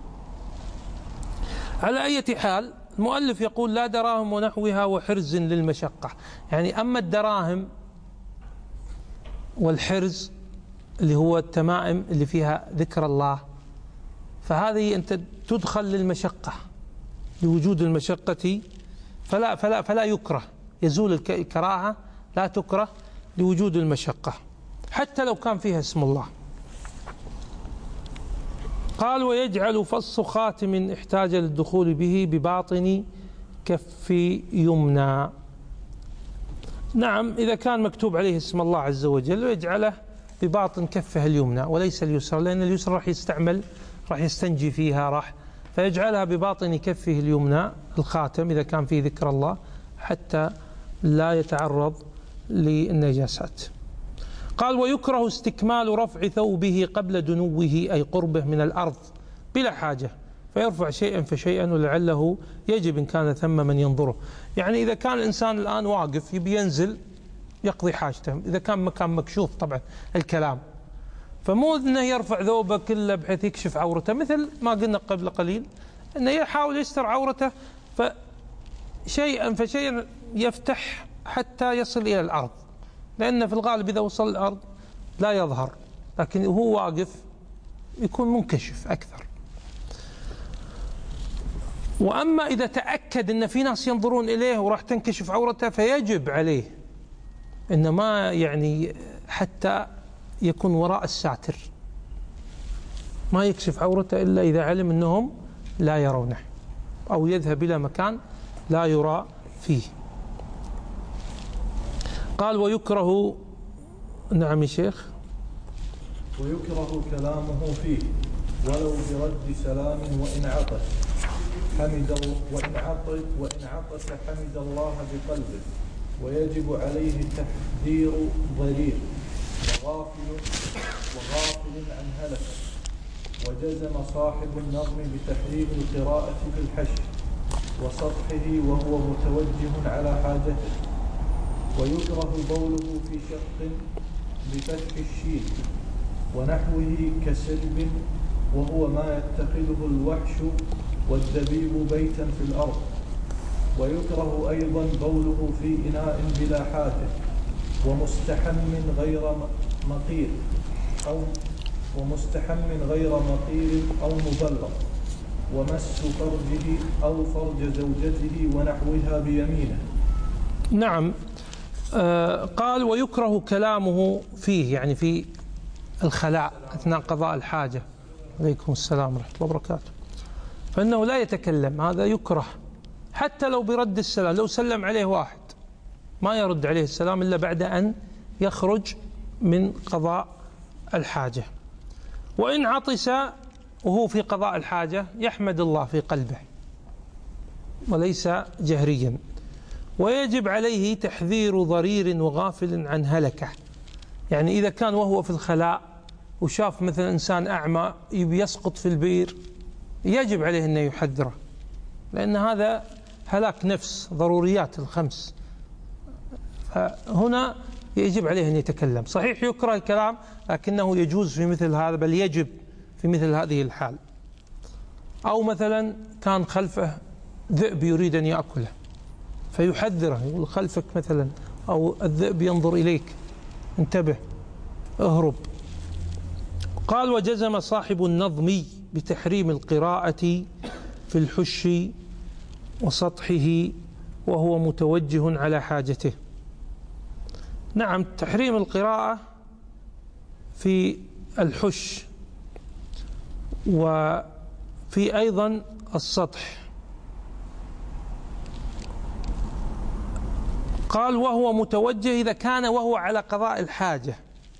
S1: على أي حال المؤلف يقول لا دراهم ونحوها وحرز للمشقة، يعني أما الدراهم والحرز اللي هو التمائم اللي فيها ذكر الله فهذه أنت تدخل للمشقة لوجود المشقة، فلا يكره، يزول الكراهة، لا تكره لوجود المشقة حتى لو كان فيها اسم الله. قال ويجعل فص خاتم احتاج للدخول به بباطن كف يمنى. نعم، إذا كان مكتوب عليه اسم الله عز وجل ويجعله بباطن كفه اليمنى وليس اليسرى، لأن اليسرى راح يستعمل، راح يستنجي فيها، فيجعلها بباطن كفه اليمنى الخاتم إذا كان فيه ذكر الله حتى لا يتعرض للنجاسات. قال ويكره استكمال رفع ثوبه قبل دنوه أي قربه من الأرض بلا حاجة، فيرفع شيئا فشيئا ولعله يجب إن كان ثم من ينظره. يعني إذا كان الإنسان الآن واقف يبي ينزل يقضي حاجته، إذا كان مكان مكشوف طبعا الكلام، فمو أنه يرفع ثوبه كله بحيث يكشف عورته، مثل ما قلنا قبل قليل أنه يحاول يستر عورته فشيئا فشيئا يفتح حتى يصل إلى الأرض، لأن في الغالب إذا وصل الأرض لا يظهر، لكن هو واقف يكون منكشف أكثر. وأما إذا تأكد أن في ناس ينظرون إليه وراح تنكشف عورته فيجب عليه أن ما يعني حتى يكون وراء الساتر، ما يكشف عورته إلا إذا علم أنهم لا يرونه، أو يذهب إلى مكان لا يرى فيه. قال ويكره، نعم يا شيخ،
S2: ويكره كلامه فيه ولو برد سلام وإن عطس وإن عطس حمد الله بقلبه، ويجب عليه تحذير ضرير وغافل عن هلك. وجزم صاحب النظم بتحريم القراءة في الحشر وسطحه وهو متوجه على حاجته. ويكره بوله في شق بفتح الشين ونحوه كسلب، وهو ما يتخذه الوحش والدبيب بيتا في الأرض. ويكره أيضا بوله في إناء بلا حاجة ومستحم غير مقير أو مبلغ، ومس فرجه أو فرج زوجته ونحوها بيمينه.
S1: نعم. قال ويكره كلامه فيه، يعني في الخلاء أثناء قضاء الحاجة. عليكم السلام ورحمة الله وبركاته. فإنه لا يتكلم، هذا يكره، حتى لو برد السلام. لو سلم عليه واحد ما يرد عليه السلام إلا بعد أن يخرج من قضاء الحاجة. وإن عطس وهو في قضاء الحاجة يحمد الله في قلبه وليس جهريا. ويجب عليه تحذير ضرير وغافل عن هلكة، يعني إذا كان وهو في الخلاء وشاف مثلا إنسان أعمى يسقط في البئر يجب عليه أن يحذره، لأن هذا هلاك نفس، ضروريات الخمس. فهنا يجب عليه أن يتكلم. صحيح يكره الكلام، لكنه يجوز في مثل هذا، بل يجب في مثل هذه الحال. أو مثلا كان خلفه ذئب يريد أن يأكله فيحذره، يقول خلفك مثلا، أو الذئب ينظر إليك انتبه اهرب. قال وجزم صاحب النظم بتحريم القراءة في الحش وسطحه وهو متوجه على حاجته. نعم، تحريم القراءة في الحش وفي أيضا السطح. قال وهو متوجه إذا كان وهو على قضاء الحاجة،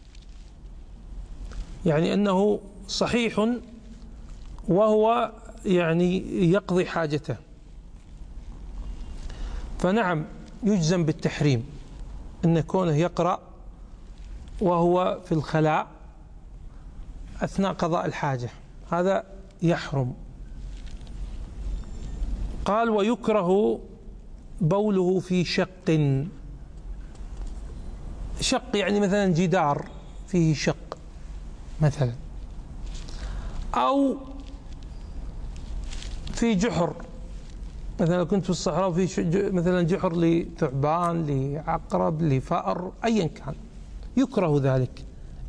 S1: يعني أنه صحيح وهو يعني يقضي حاجته، فنعم يجزم بالتحريم أن كونه يقرأ وهو في الخلاء أثناء قضاء الحاجة، هذا يحرم. قال ويكره بوله في شق. شق يعني مثلا جدار فيه شق مثلا، أو في جحر، مثلا كنت في الصحراء وفي مثلا جحر لثعبان لعقرب لفأر أيا كان، يكره ذلك.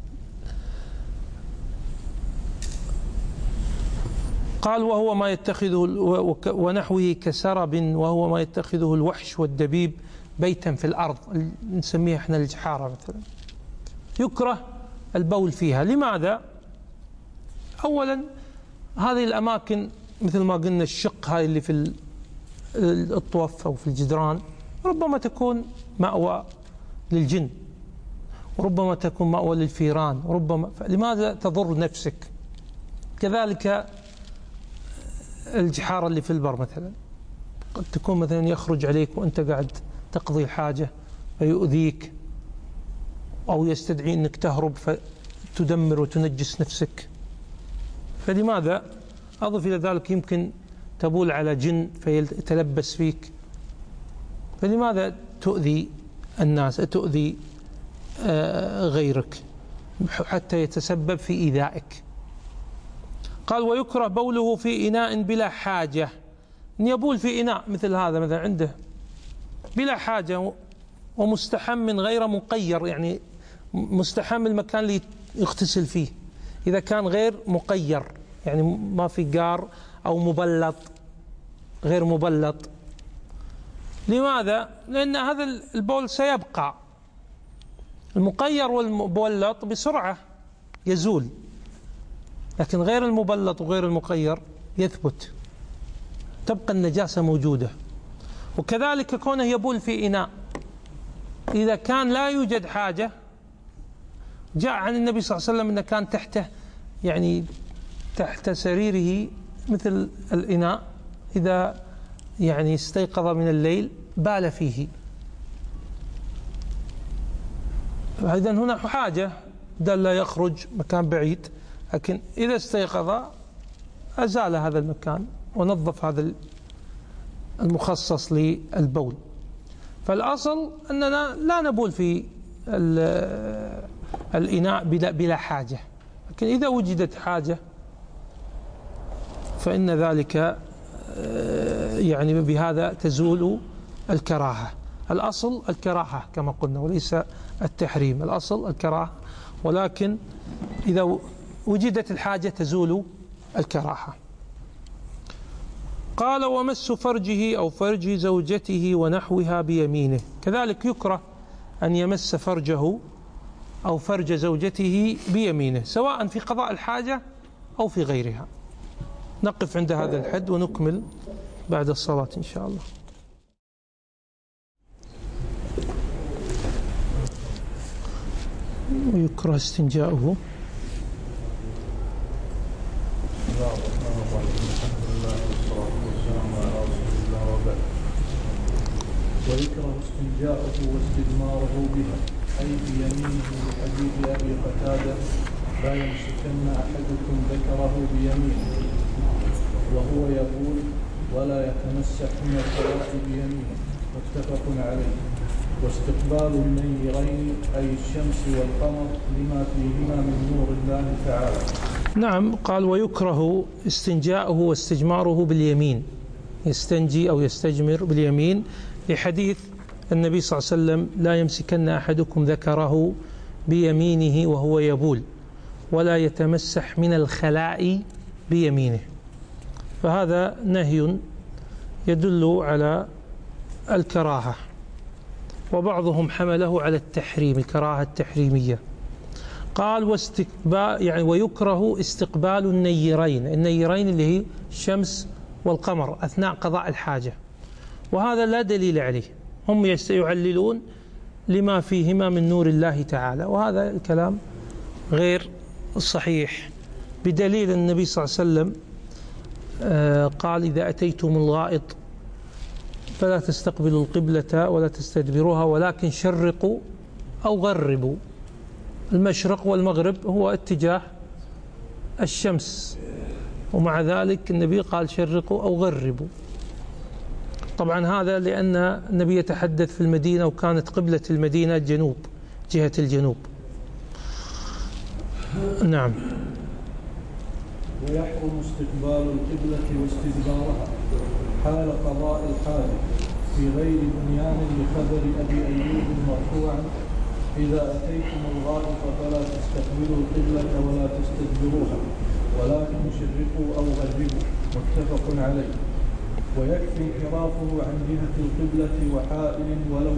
S1: قال وهو ما يتخذه ونحوه كسرب، وهو ما يتخذه الوحش والدبيب بيتا في الأرض، نسميها احنا الجحارة مثلا، يكره البول فيها. لماذا؟ أولا هذه الأماكن مثل ما قلنا الشق هاي اللي في الطوف أو في الجدران ربما تكون مأوى للجن، وربما تكون مأوى للفيران، وربما، لماذا تضر نفسك؟ كذلك الجحارة اللي في البر مثلا قد تكون مثلا يخرج عليك وأنت قاعد تقضي حاجة فيؤذيك، أو يستدعي أنك تهرب فتدمر وتنجس نفسك. فلماذا؟ أضف إلى ذلك يمكن تبول على جن فيتلبس فيك، فلماذا تؤذي الناس، تؤذي غيرك حتى يتسبب في إيذائك؟ قال ويكره بوله في إناء بلا حاجة، أن يبول في إناء مثل هذا مثلا عنده بلا حاجة، ومستحم غير مقير، يعني مستحم المكان اللي يغتسل فيه إذا كان غير مقير، يعني ما في قار أو مبلط، غير مبلط. لماذا؟ لأن هذا البول سيبقى، المقير والمبلط بسرعة يزول، لكن غير المبلط وغير المقير يثبت، تبقى النجاسة موجودة. وكذلك كونه يبول في إناء إذا كان لا يوجد حاجة، جاء عن النبي صلى الله عليه وسلم أنه كان تحته، يعني تحت سريره مثل الإناء، إذا يعني استيقظ من الليل بال فيه. فإذن هنا حاجة دل لا يخرج مكان بعيد، لكن إذا استيقظ أزال هذا المكان ونظف هذا المخصص للبول. فالأصل أننا لا نبول في الإناء بلا حاجة، لكن إذا وجدت حاجة فإن ذلك يعني بهذا تزول الكراهة. الأصل الكراهة كما قلنا وليس التحريم، الأصل الكراهة، ولكن إذا وجدت الحاجة تزول الكراهة. قال ومس فرجه أو فرج زوجته ونحوها بيمينه، كذلك يكره أن يمس فرجه أو فرج زوجته بيمينه سواء في قضاء الحاجة أو في غيرها. نقف عند هذا الحد ونكمل بعد الصلاة إن شاء الله. ويكره استنجاؤه.
S2: ويكره استنجاؤه واستدماره بها أي بيمينه لحديث أبي قتادة لا يمسكن أحدكم ذكره بيمينه وهو يقول ولا يتمسح من الخلاء بيمينه متفق عليه. واستقبال النيرين أي الشمس والقمر لما فيهما من نور الله تعالى.
S1: نعم، قال ويكره استنجاؤه واستجماره باليمين، يستنجي أو يستجمر باليمين لحديث النبي صلى الله عليه وسلم لا يمسكن أحدكم ذكره بيمينه وهو يبول ولا يتمسح من الخلاء بيمينه. فهذا نهي يدل على الكراهة، وبعضهم حمله على التحريم، الكراهة التحريمية. قال ويكره استقبال النيرين، النيرين اللي هي الشمس والقمر أثناء قضاء الحاجة، وهذا لا دليل عليه، هم يعللون لما فيهما من نور الله تعالى، وهذا الكلام غير صحيح، بدليل النبي صلى الله عليه وسلم قال إذا أتيتم الغائط فلا تستقبلوا القبلة ولا تستدبروها ولكن شرقوا أو غربوا. المشرق والمغرب هو اتجاه الشمس، ومع ذلك النبي قال شرقوا أو غربوا. طبعا هذا لأن النبي يتحدث في المدينة وكانت قبلة المدينة الجنوب، جهة الجنوب. نعم.
S2: ويحرم استقبال القبلة واستدبارها حال قضاء الحاجة في غير بنيان لخبر أبي أيوب مرفوعا إذا أتيتم الغائط فلا تستقبلوا القبلة ولا تستدبروها ولكن شرقوا أو غربوا متفق عليه. ويكفي انحرافه عن جهة القبلة وحائل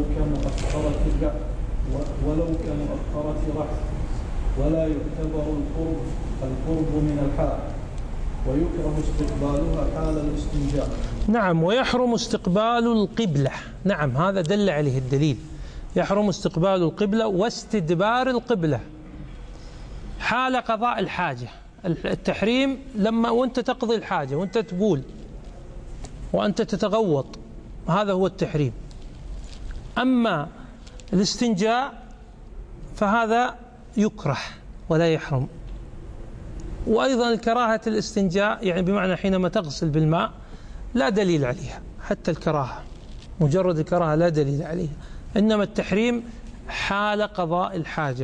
S2: ولو كمؤخرة رحل، ولا يعتبر القرب من الحائل. ويكره استقبالها حال الاستنجاء.
S1: نعم، ويحرم استقبال القبلة، نعم هذا دل عليه الدليل، يحرم استقبال القبلة واستدبار القبلة حال قضاء الحاجة. التحريم لما وانت تقضي الحاجة وانت تبول وأنت تتغوط، هذا هو التحريم. أما الاستنجاء فهذا يكره ولا يحرم. وأيضا الكراهة الاستنجاء يعني بمعنى حينما تغسل بالماء لا دليل عليها، حتى الكراهة مجرد الكراهة لا دليل عليها، إنما التحريم حال قضاء الحاجة.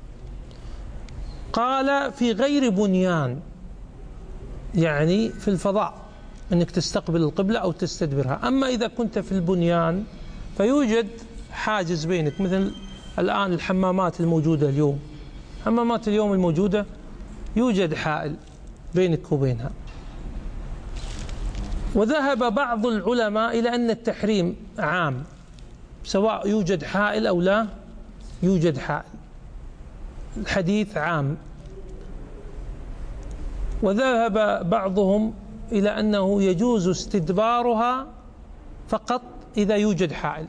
S1: قال في غير بنيان، يعني في الفضاء أنك تستقبل القبلة أو تستدبرها. أما إذا كنت في البنيان فيوجد حاجز بينك، مثل الآن الحمامات الموجودة اليوم، حمامات اليوم الموجودة يوجد حائل بينك وبينها. وذهب بعض العلماء إلى أن التحريم عام سواء يوجد حائل أو لا يوجد حائل، الحديث عام. وذهب بعضهم إلى أنه يجوز استدبارها فقط إذا يوجد حائل،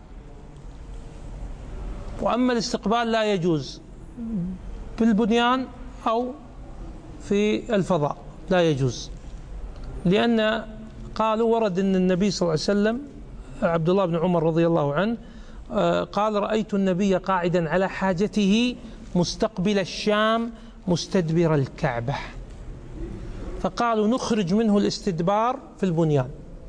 S1: وأما الاستقبال لا يجوز في البنيان أو في الفضاء، لا يجوز. لأن قالوا ورد أن النبي صلى الله عليه وسلم، عبد الله بن عمر رضي الله عنه قال رأيت النبي قاعدا على حاجته مستقبل الشام مستدبر الكعبة، فقالوا نخرج منه الاستدبار في البنيان.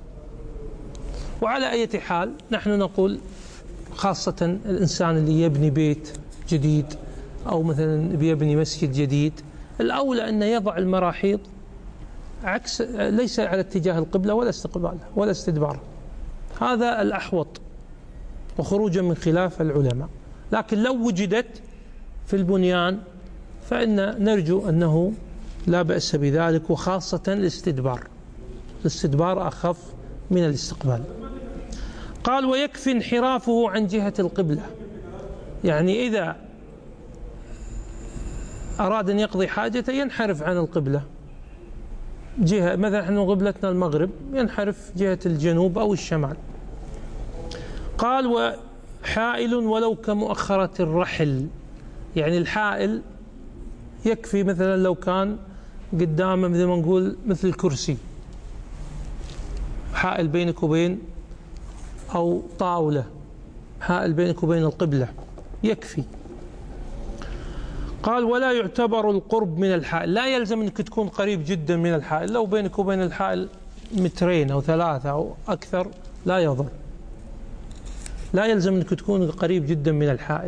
S1: وعلى أي حال نحن نقول خاصة الإنسان اللي يبني بيت جديد أو مثلا بيبني مسجد جديد، الأولى أن يضع المراحيض عكس، ليس على اتجاه القبلة ولا استقبالها ولا استدبارها، هذا الأحوط وخروجا من خلاف العلماء. لكن لو وجدت في البنيان فإن نرجو أنه لا بأس بذلك، وخاصة الاستدبار أخف من الاستقبال. قال ويكفي انحرافه عن جهة القبلة، يعني إذا أراد أن يقضي حاجته ينحرف عن القبلة جهة، مثلا نحن قبلتنا المغرب، ينحرف جهة الجنوب أو الشمال. قال وحائل ولو كمؤخرة الرحل، يعني الحائل يكفي مثلا لو كان قدامه مثل ما نقول مثل الكرسي، حائل بينك وبين، أو طاولة حائل بينك وبين القبلة يكفي. قال ولا يعتبر القرب من الحائل، لا يلزم أنك تكون قريب جدا من الحائل، لو بينك وبين الحائل 2 أو 3 أو أكثر لا يضر، لا يلزم أنك تكون قريب جدا من الحائل.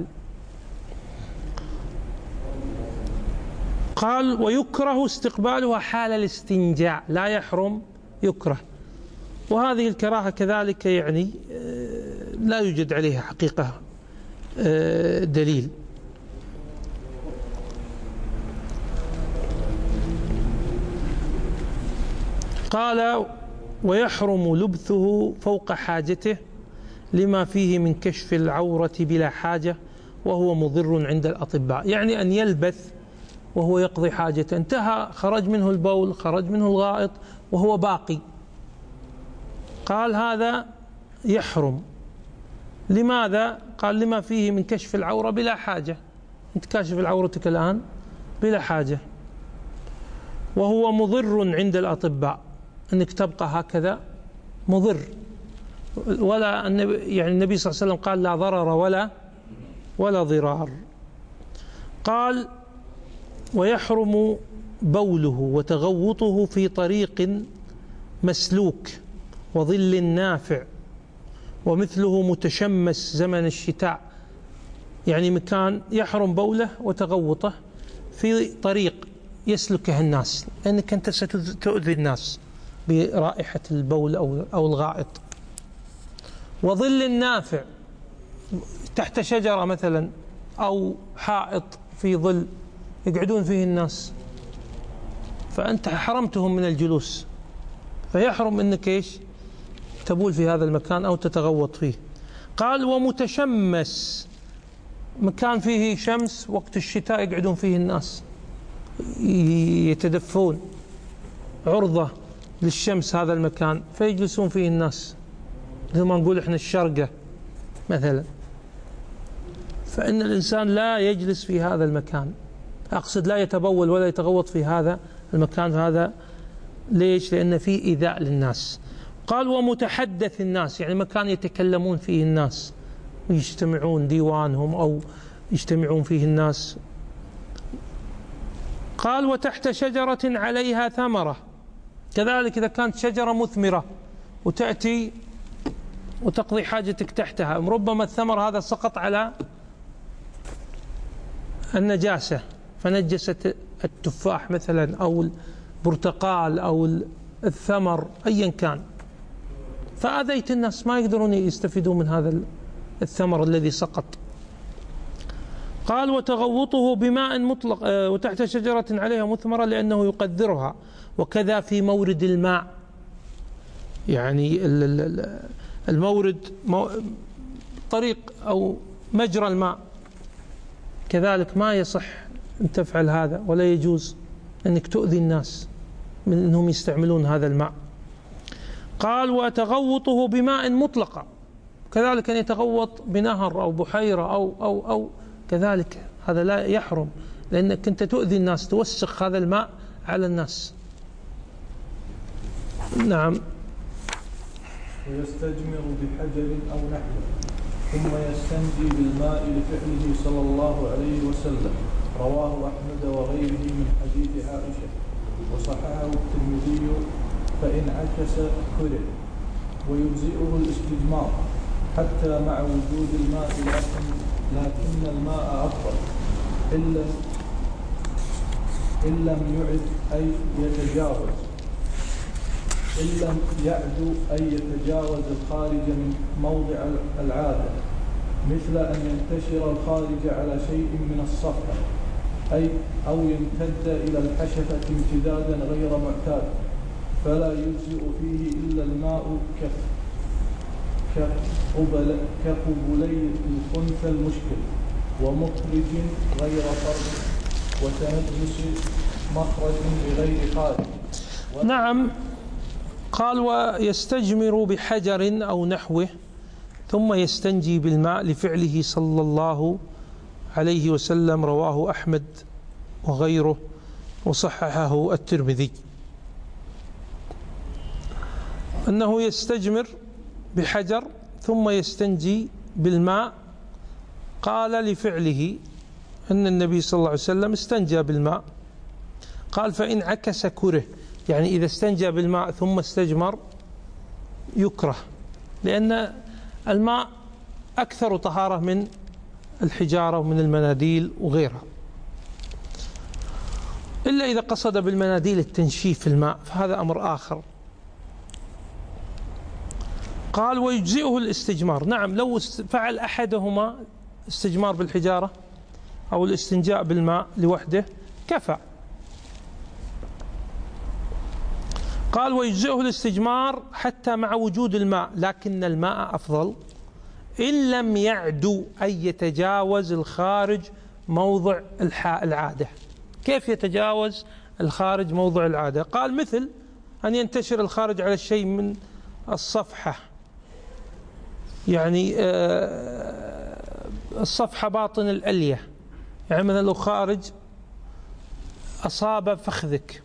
S1: قال ويكره استقبالها حال الاستنجاء، لا يحرم، يكره. وهذه الكراهة كذلك يعني لا يوجد عليها حقيقة دليل. قال ويحرم لبثه فوق حاجته لما فيه من كشف العورة بلا حاجة وهو مضر عند الأطباء، يعني أن يلبث وهو يقضي حاجته، انتهى، خرج منه البول، خرج منه الغائط وهو باقي، قال هذا يحرم. لماذا؟ قال لما فيه من كشف العورة بلا حاجة، أنت كاشف العورتك الآن بلا حاجة، وهو مضر عند الأطباء، أنك تبقى هكذا مضر، ولا يعني النبي صلى الله عليه وسلم قال لا ضرر ولا ضرار. قال ويحرم بوله وتغوطه في طريق مسلوك وظل نافع، ومثله متشمس زمن الشتاء، يعني مكان يحرم بوله وتغوطه في طريق يسلكه الناس، لأنك أنت ستؤذي الناس برائحة البول أو الغائط. وظل نافع، تحت شجرة مثلا أو حائط في ظل يقعدون فيه الناس، فأنت حرمتهم من الجلوس، فيحرم أنك إيش تبول في هذا المكان أو تتغوط فيه. قال ومتشمس، مكان فيه شمس وقت الشتاء يقعدون فيه الناس يتدفون، عرضة للشمس هذا المكان فيجلسون فيه الناس، مثل ما نقول احنا الشرقة مثلا، فإن الإنسان لا يجلس في هذا المكان، أقصد لا يتبول ولا يتغوط في هذا المكان، هذا ليش؟ لأن فيه إيذاء للناس. قال ومتحدث الناس، يعني مكان يتكلمون فيه الناس ويجتمعون ديوانهم أو يجتمعون فيه الناس. قال وتحت شجرة عليها ثمرة، كذلك إذا كانت شجرة مثمرة وتأتي وتقضي حاجتك تحتها، ربما الثمر هذا سقط على النجاسة فنجست التفاح مثلا أو البرتقال أو الثمر أيا كان، فأذيت الناس، ما يقدرون يستفيدون من هذا الثمر الذي سقط. قال وتغوطه بماء مطلق وتحت شجرة عليها مثمرة لأنه يقدرها، وكذا في مورد الماء، يعني المورد طريق أو مجرى الماء، كذلك ما يصح أن تفعل هذا، ولا يجوز أنك تؤذي الناس من أنهم يستعملون هذا الماء. قال وتغوطه بماء مطلقة، كذلك أن يتغوط بنهر أو بحيرة أو كذلك هذا لا يحرم، لأنك أنت تؤذي الناس، توسخ هذا الماء على الناس. نعم.
S2: ويستجمر بحجر أو نحوه ثم يستنجي بالماء لفعله صلى الله عليه وسلم، رواه أحمد وغيره من حديث عائشة، وصححه الترمذي. فإن عكس كره، ويجزئه الاستجمار حتى مع وجود الماء، لكن الماء أفضل إن لم يعد أي يتجاوز، إن لم يعد أي يتجاوز الخارج من موضع العادة، مثل أن ينتشر الخارج على شيء من الصفحة أو يمتد إلى الحشفة امتدادا غير معتاد، فلا يجزئ فيه إلا الماء كقبلي الخنثى المشكل ومخرج غير فرد وتنجس مخرج بغير خارج.
S1: نعم. قال ويستجمر بحجر أو نحوه ثم يستنجي بالماء لفعله صلى الله عليه وسلم، رواه أحمد وغيره وصححه الترمذي، أنه يستجمر بحجر ثم يستنجي بالماء. قال لفعله أن النبي صلى الله عليه وسلم استنجى بالماء. قال فإن عكس كره، يعني إذا استنجى بالماء ثم استجمر يكره، لأن الماء أكثر طهارة من الحجارة ومن المناديل وغيرها، إلا إذا قصد بالمناديل التنشيف الماء فهذا أمر آخر. قال ويجزئه الاستجمار. نعم، لو فعل أحدهما استجمار بالحجارة أو الاستنجاء بالماء لوحده كفى. قال ويجزئه الاستجمار حتى مع وجود الماء، لكن الماء أفضل إن لم يعدو أي يتجاوز الخارج موضع العادة. كيف يتجاوز الخارج موضع العادة؟ قال مثل أن ينتشر الخارج على الشيء من الصفحة، يعني الصفحة باطن الألية، يعني مثلا لو خارج أصاب فخذك،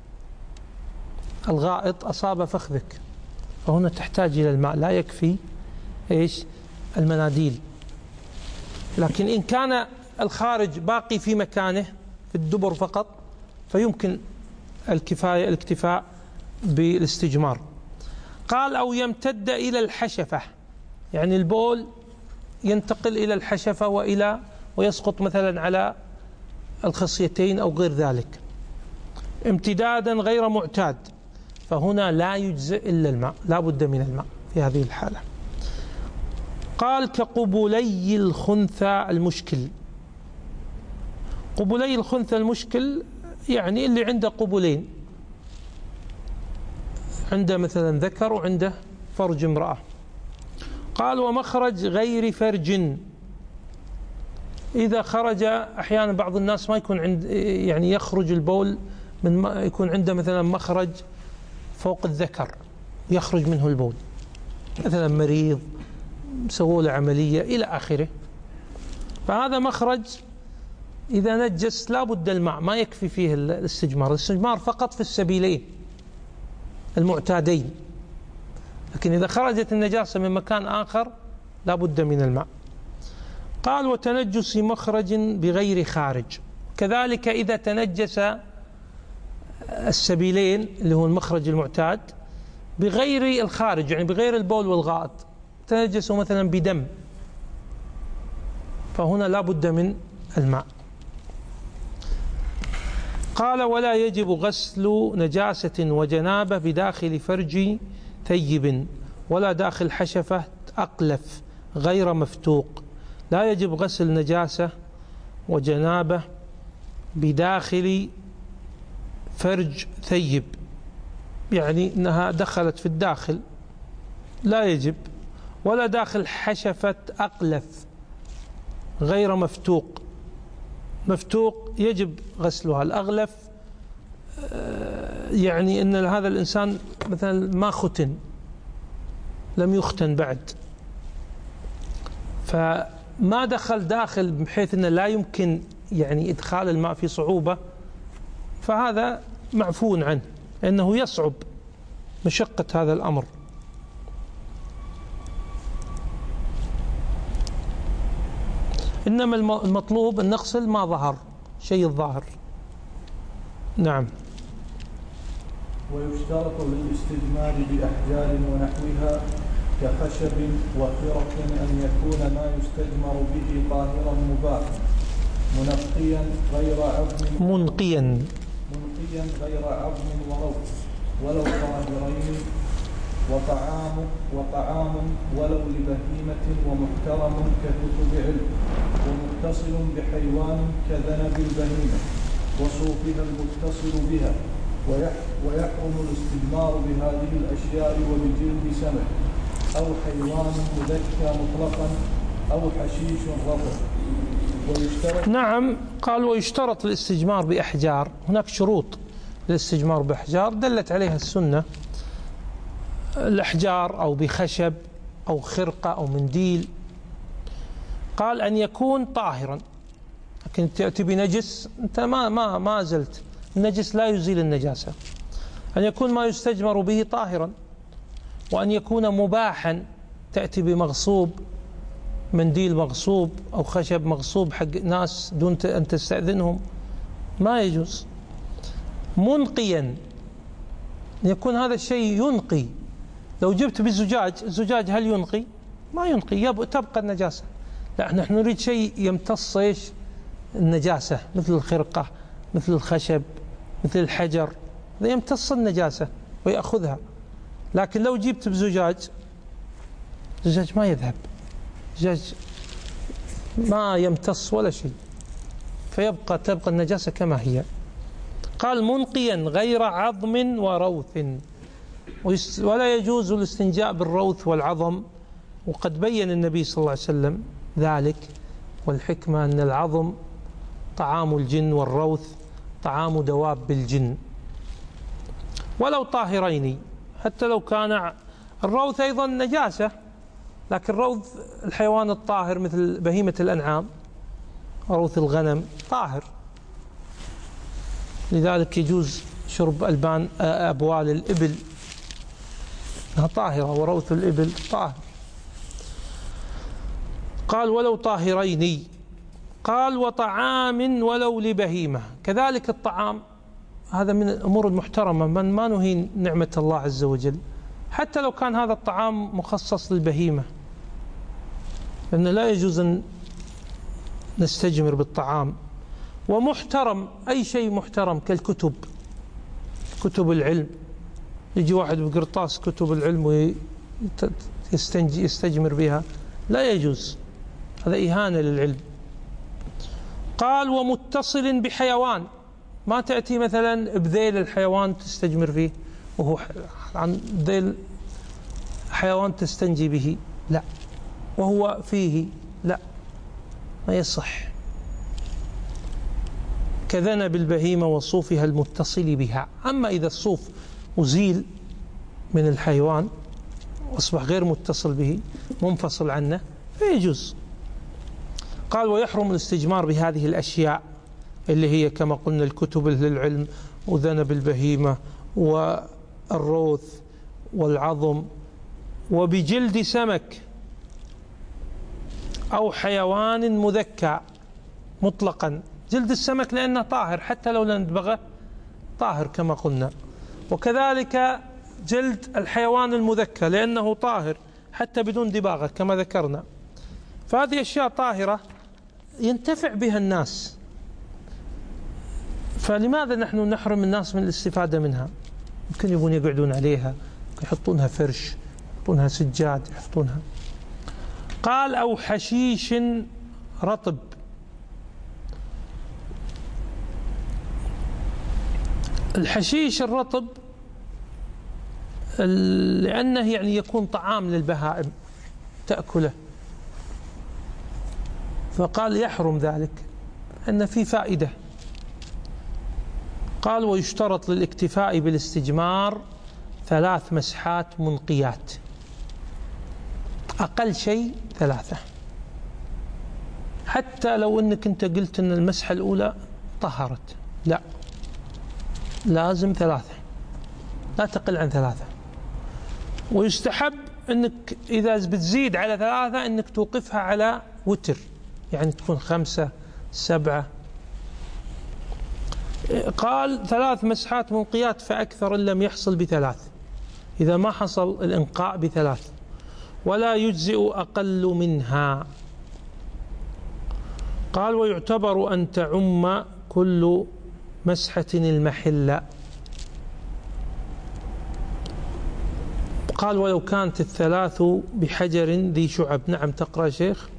S1: الغائط أصاب فخذك، فهنا تحتاج إلى الماء، لا يكفي إيش المناديل. لكن إن كان الخارج باقي في مكانه في الدبر فقط فيمكن الاكتفاء بالاستجمار. قال أو يمتد إلى الحشفة، يعني البول ينتقل إلى الحشفة ويسقط مثلا على الخصيتين أو غير ذلك امتدادا غير معتاد، فهنا لا يجزئ إلا الماء، لا بد من الماء في هذه الحالة. قال كقبلي الخنثى المشكل. قبلي الخنثى المشكل يعني اللي عنده قبلين، عنده مثلا ذكر وعنده فرج امرأة. قال ومخرج غير فرج، إذا خرج أحيانا بعض الناس ما يكون يعني يخرج البول من يكون عنده مثلا مخرج فوق الذكر يخرج منه البول، مثلا مريض سووا له عملية إلى آخره، فهذا مخرج إذا نجس لا بد الماء، ما يكفي فيه الاستجمار فقط في السبيلين المعتادين، لكن إذا خرجت النجاسة من مكان آخر لا بد من الماء. قال وتنجس مخرج بغير خارج، كذلك إذا تنجس السبيلين اللي هو المخرج المعتاد بغير الخارج، يعني بغير البول والغائط، تنجسوا مثلا بدم، فهنا لا بد من الماء. قال ولا يجب غسل نجاسة وجنابة بداخل فرج ثيب ولا داخل حشفة أقلف غير مفتوق. لا يجب غسل نجاسة وجنابة بداخل فرج ثيب، يعني أنها دخلت في الداخل لا يجب، ولا داخل حشفة أقلف غير مفتوق. مفتوق يجب غسلها، الأغلف يعني أن هذا الإنسان مثلا ما ختن، لم يختن بعد، فما دخل داخل بحيث أنه لا يمكن يعني إدخال الماء في صعوبة، فهذا معفو عنه لأنه يصعب مشقة هذا الأمر. إنما المطلوب أن نغسل ما ظهر، شيء الظاهر. نعم.
S2: ويشترط للاستجمار بأحجار ونحوها كخشب وفرق أن يكون ما يستجمر به طاهرا مباحا منقيا غير عظم وروث ولو طاهرين، وطعام ولو لبهيمة ومحترم ككتب علم، ومتصل بحيوان كذنب البهيمة وصوفها المتصل بها، ويحرم الاستجمار بهذه الأشياء وبجلد سمك أو حيوان مذكى مطلقا أو حشيش رطب. ويشترط
S1: نعم، قال ويشترط الاستجمار بأحجار. هناك شروط للاستجمار بأحجار دلت عليها السنة. الأحجار أو بخشب أو خرقة أو منديل. قال أن يكون طاهرا، لكن تأتي بنجس أنت ما زلت، النجس لا يزيل النجاسة. أن يكون ما يستجمر به طاهرا، وأن يكون مباحا، تأتي بمغصوب، منديل مغصوب أو خشب مغصوب حق ناس دون أن تستأذنهم، ما يجوز. منقيا، يكون هذا الشيء ينقي. لو جبت بالزجاج، الزجاج هل ينقي؟ ما ينقي، تبقى النجاسة. لا، نحن نريد شيء يمتص النجاسة، مثل الخرقة، مثل الخشب، مثل الحجر، يمتص النجاسة ويأخذها. لكن لو جبت بزجاج، الزجاج ما يذهب، الزجاج ما يمتص ولا شيء، تبقى النجاسة كما هي. قال منقيا غير عظم وروث، ولا يجوز الاستنجاء بالروث والعظم، وقد بين النبي صلى الله عليه وسلم ذلك. والحكمة أن العظم طعام الجن والروث طعام دواب الجن. ولو طاهرين، حتى لو كان الروث أيضا نجاسة، لكن روث الحيوان الطاهر مثل بهيمة الأنعام، روث الغنم طاهر، لذلك يجوز شرب أبوال الإبل، انها طاهرة، وروث الإبل طاهر. قال ولو طاهرين. قال وطعام ولو لبهيمة، كذلك الطعام هذا من الأمور المحترمة، من ما نهين نعمة الله عز وجل، حتى لو كان هذا الطعام مخصص للبهيمة، لأن لا يجوز أن نستجمر بالطعام. ومحترم، أي شيء محترم كالكتب، كتب العلم، يجي واحد بقرطاس كتب العلم ويستجمر بها، لا يجوز، هذا إهانة للعلم. قال ومتصل بحيوان، ما تأتي مثلا بذيل الحيوان تستجمر فيه، وهو عن ذيل حيوان تستنجي به، لا، وهو فيه، لا، ما يصح. كذنب البهيمة وصوفها المتصل بها. أما إذا الصوف أزيل من الحيوان وأصبح غير متصل به، منفصل عنه، فيجوز. قال ويحرم الاستجمار بهذه الأشياء اللي هي كما قلنا الكتب للعلم وذنب البهيمة والروث والعظم، وبجلد سمك أو حيوان مذكى مطلقا. جلد السمك لأنه طاهر، حتى لو لم يدبغه طاهر كما قلنا، وكذلك جلد الحيوان المذكى لأنه طاهر حتى بدون دباغة كما ذكرنا. فهذه أشياء طاهرة ينتفع بها الناس، فلماذا نحن نحرم الناس من الاستفادة منها؟ يمكن يبون يقعدون عليها، يحطونها فرش، يحطونها سجاد، يحطونها. قال أو حشيش رطب. الحشيش الرطب لأنه يعني يكون طعام للبهائم تأكله، فقال يحرم ذلك أن في فائدة. قال ويشترط للاكتفاء بالاستجمار 3 مسحات منقيات، أقل شيء 3، حتى لو أنك أنت قلت أن المسحة الأولى طهرت، لا، لازم 3، لا تقل عن 3. ويستحب أنك إذا بتزيد على 3 أنك توقفها على وتر، يعني تكون 5 7. قال 3 مسحات منقيات فأكثر إن لم يحصل ب3، إذا ما حصل الإنقاء ب3، ولا يجزئ أقل منها. قال ويعتبر أن تعم كل مسحة المحل. قال ولو كانت 3 بحجر ذي شعب. نعم، تقرأ شيخ.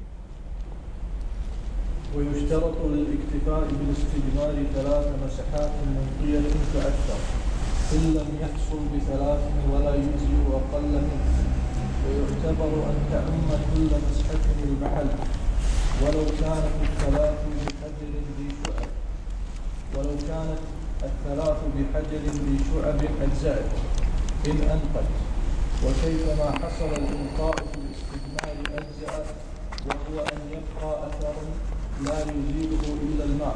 S2: ويشترط للاكتفاء بالاستجمار 3 مسحات منقية فأكثر، إن لم يحصل بثلاث ولا يجزي أقل منه. ويعتبر أن تعم كل مسحة المحل ولو كانت الثلاث بحجر ذي شعب أجزاء إن أنقت. وكيفما حصل الإنقاء في الاستجمار أجزاء، وهو أن يبقى أثر لا يزيله إلا الماء.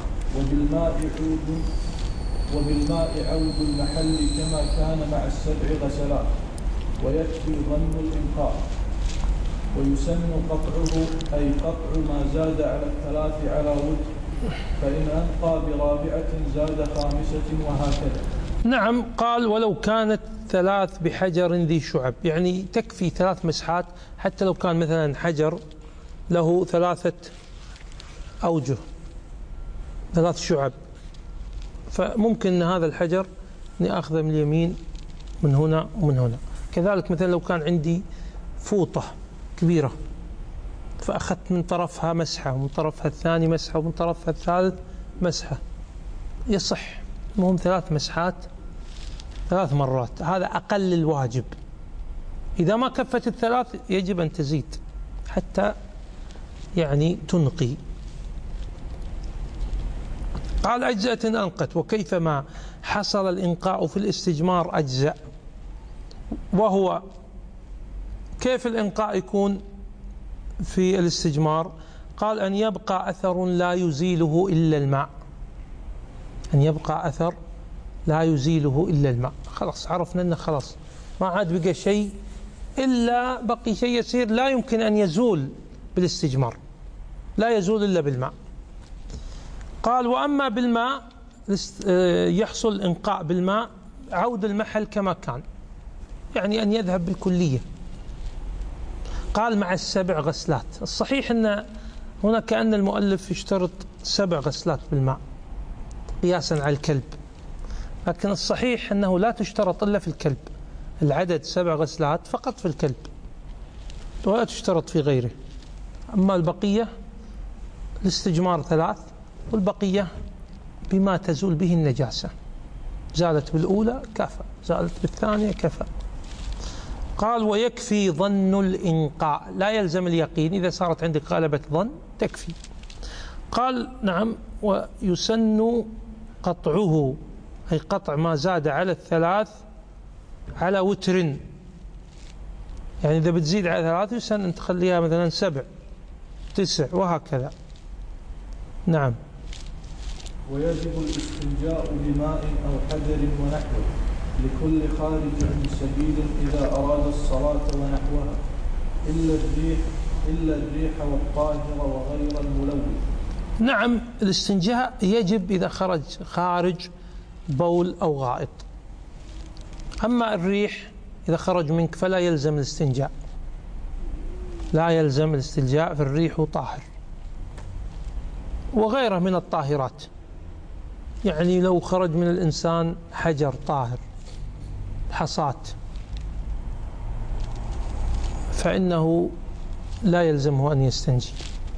S2: وبالماء عود المحل كما كان مع السبع غسلات. ويكفي ظن الإنقاء. ويسن قطعه أي قطع ما زاد على الثلاث على وجه، فإن أنقى برابعة زاد خامسة وهكذا.
S1: نعم. قال ولو كانت 3 بحجر ذي شعب، يعني تكفي 3 مسحات حتى لو كان مثلا حجر له 3 أوجه 3 شعب، فممكن أن هذا الحجر أخذه من اليمين من هنا ومن هنا. كذلك مثلا لو كان عندي فوطة كبيرة فأخذت من طرفها مسحة ومن طرفها الثاني مسحة ومن طرفها الثالث مسحة، يصح. المهم 3 مسحات 3 مرات، هذا أقل الواجب. إذا ما كفت ال3 يجب أن تزيد حتى يعني تنقي. قال أجزأت إن أنقت. وكيفما حصل الإنقاء في الاستجمار أجزأ، وهو كيف الإنقاء يكون في الاستجمار؟ قال أن يبقى أثر لا يزيله إلا الماء. أن يبقى أثر لا يزيله إلا الماء. خلاص عرفنا أنه خلاص ما عاد بقى شيء، إلا بقي شيء يسير لا يمكن أن يزول بالاستجمار، لا يزول إلا بالماء. قال وأما بالماء يحصل الإنقاء بالماء عود المحل كما كان، يعني أن يذهب بالكلية. قال مع ال7 غسلات. الصحيح أن هنا كأن المؤلف يشترط 7 غسلات بالماء قياسا على الكلب، لكن الصحيح أنه لا تشترط إلا في الكلب، العدد 7 غسلات فقط في الكلب ولا تشترط في غيره. أما البقية الاستجمار 3، والبقية بما تزول به النجاسة، زالت بالأولى كفى، زالت بالثانية كفى. قال ويكفي ظن الإنقاء، لا يلزم اليقين. إذا صارت عندك غلبة ظن تكفي. قال نعم. ويسن قطعه أي قطع ما زاد على 3 على وتر، يعني إذا بتزيد على 3 يسن أن تخليها مثلا 7 9 وهكذا. نعم.
S2: ويجب الاستنجاء بماء أو حجر ونحوه لكل خارج من سبيل إذا أراد الصلاة ونحوها، إلا الريح والطاهر وغير الملوث.
S1: نعم. الاستنجاء يجب إذا خارج بول أو غائط. أما الريح إذا خرج منك فلا يلزم الاستنجاء، لا يلزم الاستنجاء في الريح طاهر وغيره من الطاهرات. يعني لو خرج من الإنسان حجر طاهر حصاة فإنه لا يلزمه أن يستنجي.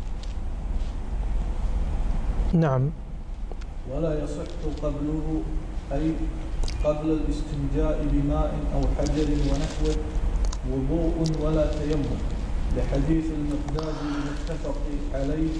S1: نعم.
S2: ولا يصح قبله أي قبل الاستنجاء بماء أو حجر ونحوه وضوء ولا تيمم، لحديث المقداد المتفق عليه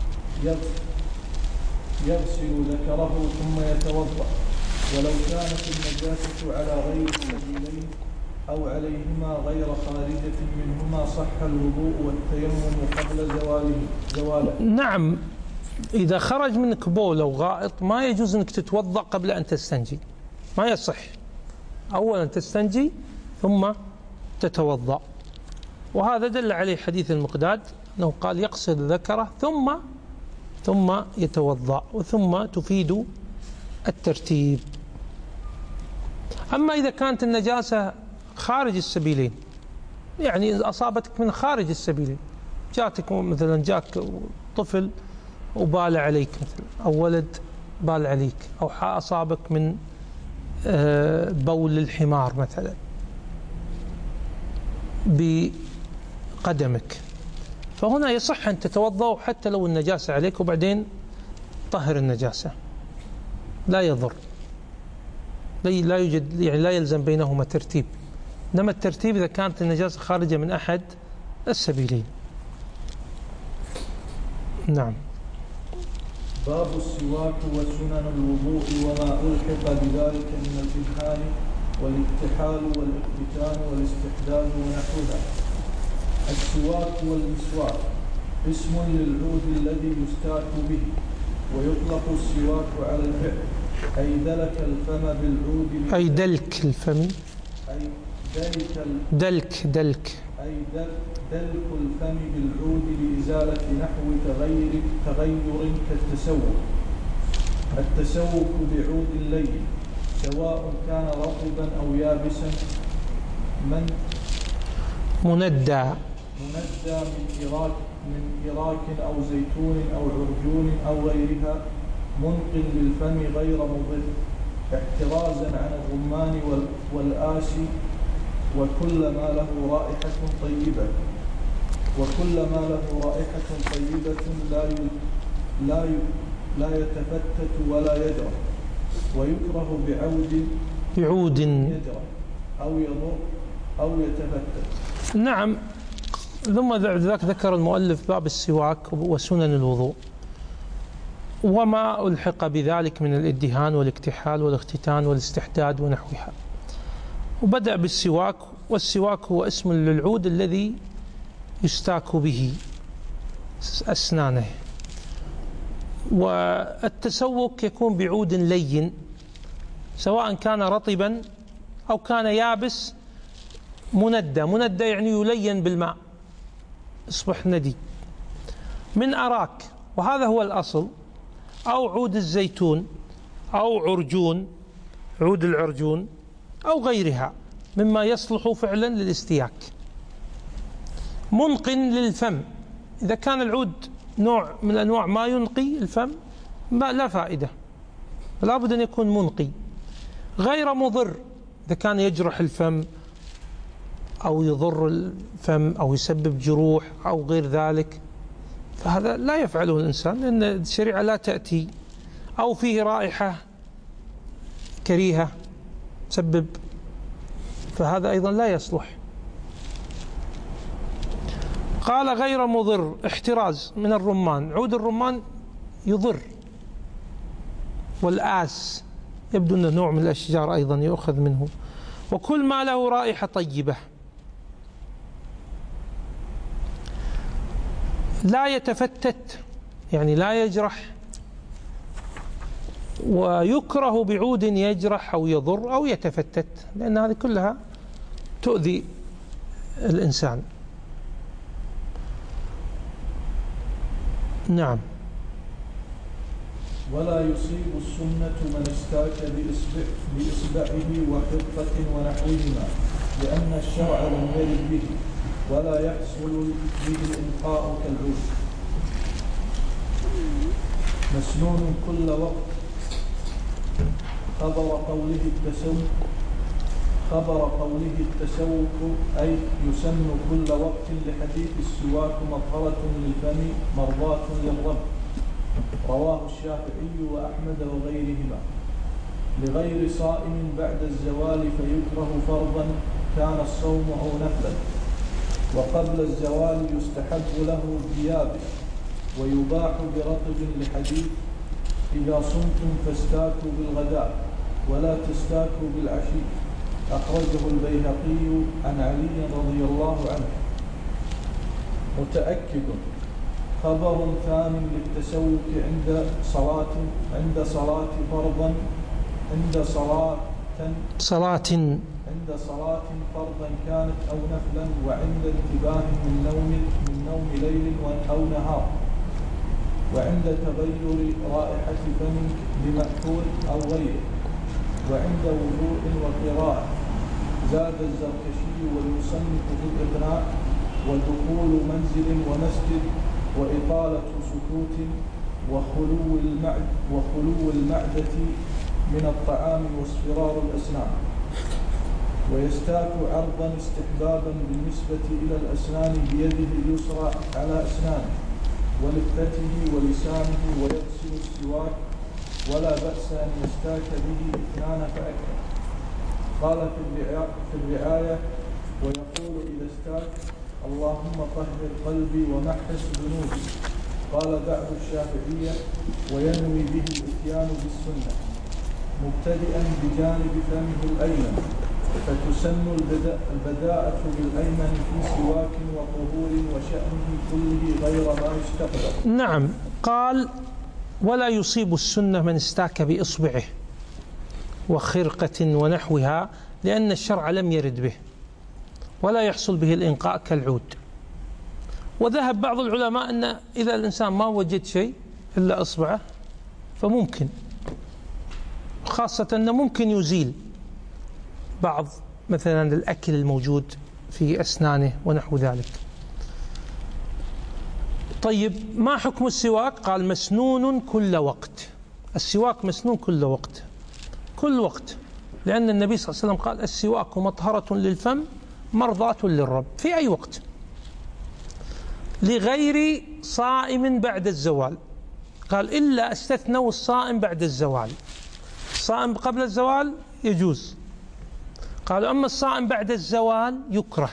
S2: يغسل ذكره ثم يتوضأ، ولو كانت النجاسة على غير السبيلين أو عليهما غير خارجة منهما صح الوضوء والتيمم قبل زواله.
S1: نعم. إذا خرج منك بول أو غائط ما يجوز أنك تتوضأ قبل أن تستنجي، ما يصح. أولا تستنجي ثم تتوضأ، وهذا دل عليه حديث المقداد أنه قال يغسل ذكره ثم يتوضأ، وثم تفيد الترتيب. أما إذا كانت النجاسة خارج السبيلين، يعني أصابتك من خارج السبيلين، جاتك مثلا جاك طفل وبال عليك مثلا، أو ولد بال عليك، أو أصابك من بول الحمار مثلا بقدمك، فهنا يصح أن تتوضأ حتى لو النجاسة عليك وبعدين طهر النجاسة، لا يضر. لا يوجد، يعني لا يلزم بينهما ترتيب، إنما الترتيب إذا كانت النجاسة خارجة من أحد السبيلين. نعم.
S2: باب السواك وسنن الوضوء وما ألحق بذلك من الإدهان والاكتحال والاختتان والاستحداد ونحوها. السواك والمسواك اسم للعود الذي يستاك به، ويطلق السواك على الفعل، أي دلك الفم بالعود،
S1: أي دلك الفم،
S2: أي
S1: دلك
S2: دلك الفم بالعود لإزالة نحو تغير كالتسوق. التسوق بعود الليل سواء كان رطبا أو يابسا، مندى من إراك أو زيتون أو عرجون أو غيرها، منقل للفم غير مضر، احترازا عن الرمان والآسي، وكل ما له رائحة طيبة لا يتفتت ولا يجرح، ويكره بعود يجرح أو يضر أو يتفتت.
S1: نعم. ثم ذاك ذكر المؤلف باب السواك وسنن الوضوء وما ألحق بذلك من الادهان والاكتحال والاختتان والاستحداد ونحوها، وبدأ بالسواك. والسواك هو اسم للعود الذي يستاك به أسنانه. والتسوك يكون بعود لين سواء كان رطبا أو كان يابس، مندى يعني يلين بالماء يصبح ندي، من أراك، وهذا هو الأصل، أو عود الزيتون أو عود العرجون أو غيرها مما يصلح فعلا للاستياك. منقٍ للفم، إذا كان العود نوع من أنواع ما ينقي الفم لا فائدة، لا بد أن يكون منقي. غير مضر، إذا كان يجرح الفم أو يضر الفم أو يسبب جروح أو غير ذلك، فهذا لا يفعله الإنسان، لأن الشريعة لا تأتي، أو فيه رائحة كريهة تسبب، فهذا أيضا لا يصلح. قال غير مضر، احتراز من الرمان، عود الرمان يضر، والآس يبدو أنه نوع من الأشجار أيضا يؤخذ منه، وكل ما له رائحة طيبة. لا يتفتت يعني لا يجرح، ويكره بعود يجرح أو يضر أو يتفتت، لأن هذه كلها تؤذي الإنسان. نعم.
S2: ولا يصيب السنة من استاك بإصبعه وحقة ونحوهما، لأن الشرع لم يرد به، ولا يحصل به الإنقاء كالعود. مسنون كل وقت، خبر قوله التسوك أي يسن كل وقت، لحديث السواك مطهرة للفم مرضاة للرب، رواه الشافعي وأحمد وغيرهما. لغير صائم بعد الزوال فيكره فرضا كان الصوم أو نفلا، وقبل الزوال يستحب له بيابس، ويباح برطب، لحديث إذا صمتم فاستاكوا بالغداء ولا تستاكوا بالعشي، أخرجه البيهقي عن علي رضي الله عنه. متأكد، خبر ثان للتسوك عند صلاة فرضا، عند صلاة فرضا كانت أو نفلا، وعند انتباه من نوم ليل أو نهار، وعند تغير رائحة فم بمأكول أو غيره، وعند وضوء وقراءة. زاد الزركشي والمصنف في الإغناء: ودخول منزل ومسجد، وإطالة سكوت، وخلو المعدة من الطعام، واصفرار الأسنان. ويستاك عرضا استحبابا بالنسبة إلى الأسنان بيده اليسرى على أسنانه ولفته ولسانه، ويغسل السواك، ولا بأس أن يستاك به 2 فأكثر. قال في الرعاية: ويقول إذا استاك: اللهم طهر قلبي ومحص ذنوبي. قال بعض الشافعية: وينوي به الإتيان بالسنة مبتدئا بجانب فمه الأيمن، فتسن البداءة بالأيمن في سواك وطهور وشأنه كله غير ما يستقبل.
S1: نعم. قال: ولا يصيب السنة من استاك بإصبعه وخرقة ونحوها، لأن الشرع لم يرد به، ولا يحصل به الإنقاء كالعود. وذهب بعض العلماء أن إذا الإنسان ما وجد شيء إلا إصبعه فممكن، خاصة أنه ممكن يزيل بعض مثلا الأكل الموجود في أسنانه ونحو ذلك. طيب، ما حكم السواك؟ قال: مسنون كل وقت. السواك مسنون كل وقت، كل وقت، لأن النبي صلى الله عليه وسلم قال: السواك مطهرة للفم مرضاة للرب، في أي وقت، لغير صائم بعد الزوال. قال: إلا استثنوا الصائم بعد الزوال. الصائم قبل الزوال يجوز. قالوا: أما الصائم بعد الزوال يكره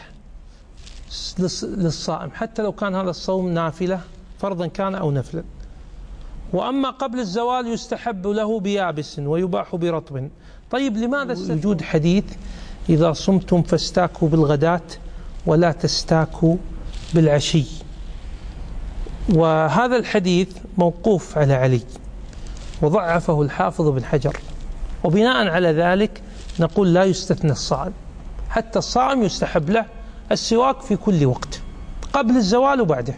S1: للصائم، حتى لو كان هذا الصوم نافلة، فرضا كان أو نفلا. وأما قبل الزوال يستحب له بيابس ويباح برطب. طيب، لماذا وجود حديث: إذا صمتم فاستاكوا بالغداة ولا تستاكوا بالعشي؟ وهذا الحديث موقوف على علي، وضعفه الحافظ بن حجر، وبناء على ذلك نقول لا يستثنى الصائم، حتى الصائم يستحب له السواك في كل وقت، قبل الزوال وبعده.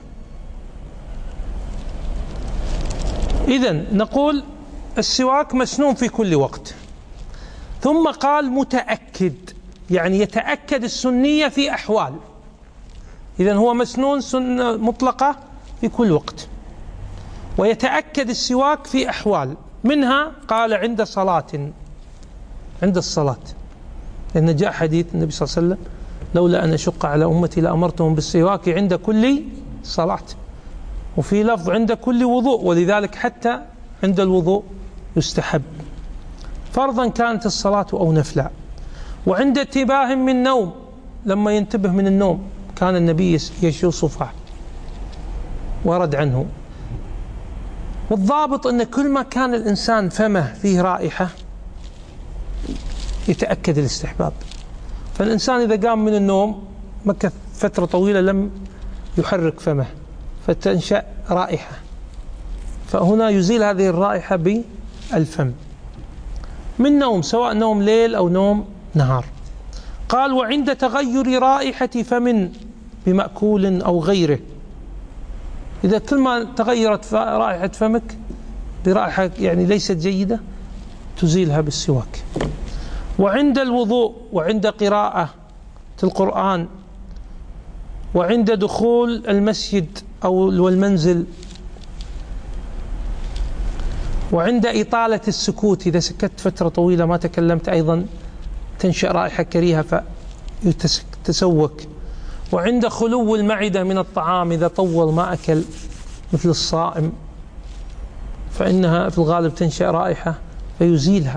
S1: إذن نقول السواك مسنون في كل وقت. ثم قال: متأكد، يعني يتأكد السنية في أحوال. إذن هو مسنون سنة مطلقة في كل وقت، ويتأكد السواك في أحوال، منها قال عند صلاة، عند الصلاة، لأن جاء حديث النبي صلى الله عليه وسلم: لولا أن أشق على أمتي لأمرتهم بالسواك عند كل صلاة. وفي لفظ عند كل وضوء، ولذلك حتى عند الوضوء يستحب، فرضا كانت الصلاة أو نفلا. وعند انتباه من نوم، لما ينتبه من النوم كان النبي يشوصفه، ورد عنه. والضابط أن كل ما كان الإنسان فمه فيه رائحة يتأكد الاستحباب. فالإنسان إذا قام من النوم مكث فترة طويلة لم يحرك فمه فتنشأ رائحة، فهنا يزيل هذه الرائحة بالفم من نوم، سواء نوم ليل أو نوم نهار. قال: وعند تغير رائحة فم بمأكول أو غيره، إذا كل ما تغيرت رائحة فمك برائحة يعني ليست جيدة تزيلها بالسواك. وعند الوضوء، وعند قراءة القرآن، وعند دخول المسجد أو المنزل، وعند إطالة السكوت، إذا سكت فترة طويلة ما تكلمت أيضا تنشأ رائحة كريهة فتسوك. وعند خلو المعدة من الطعام، إذا طول ما أكل مثل الصائم فإنها في الغالب تنشأ رائحة فيزيلها.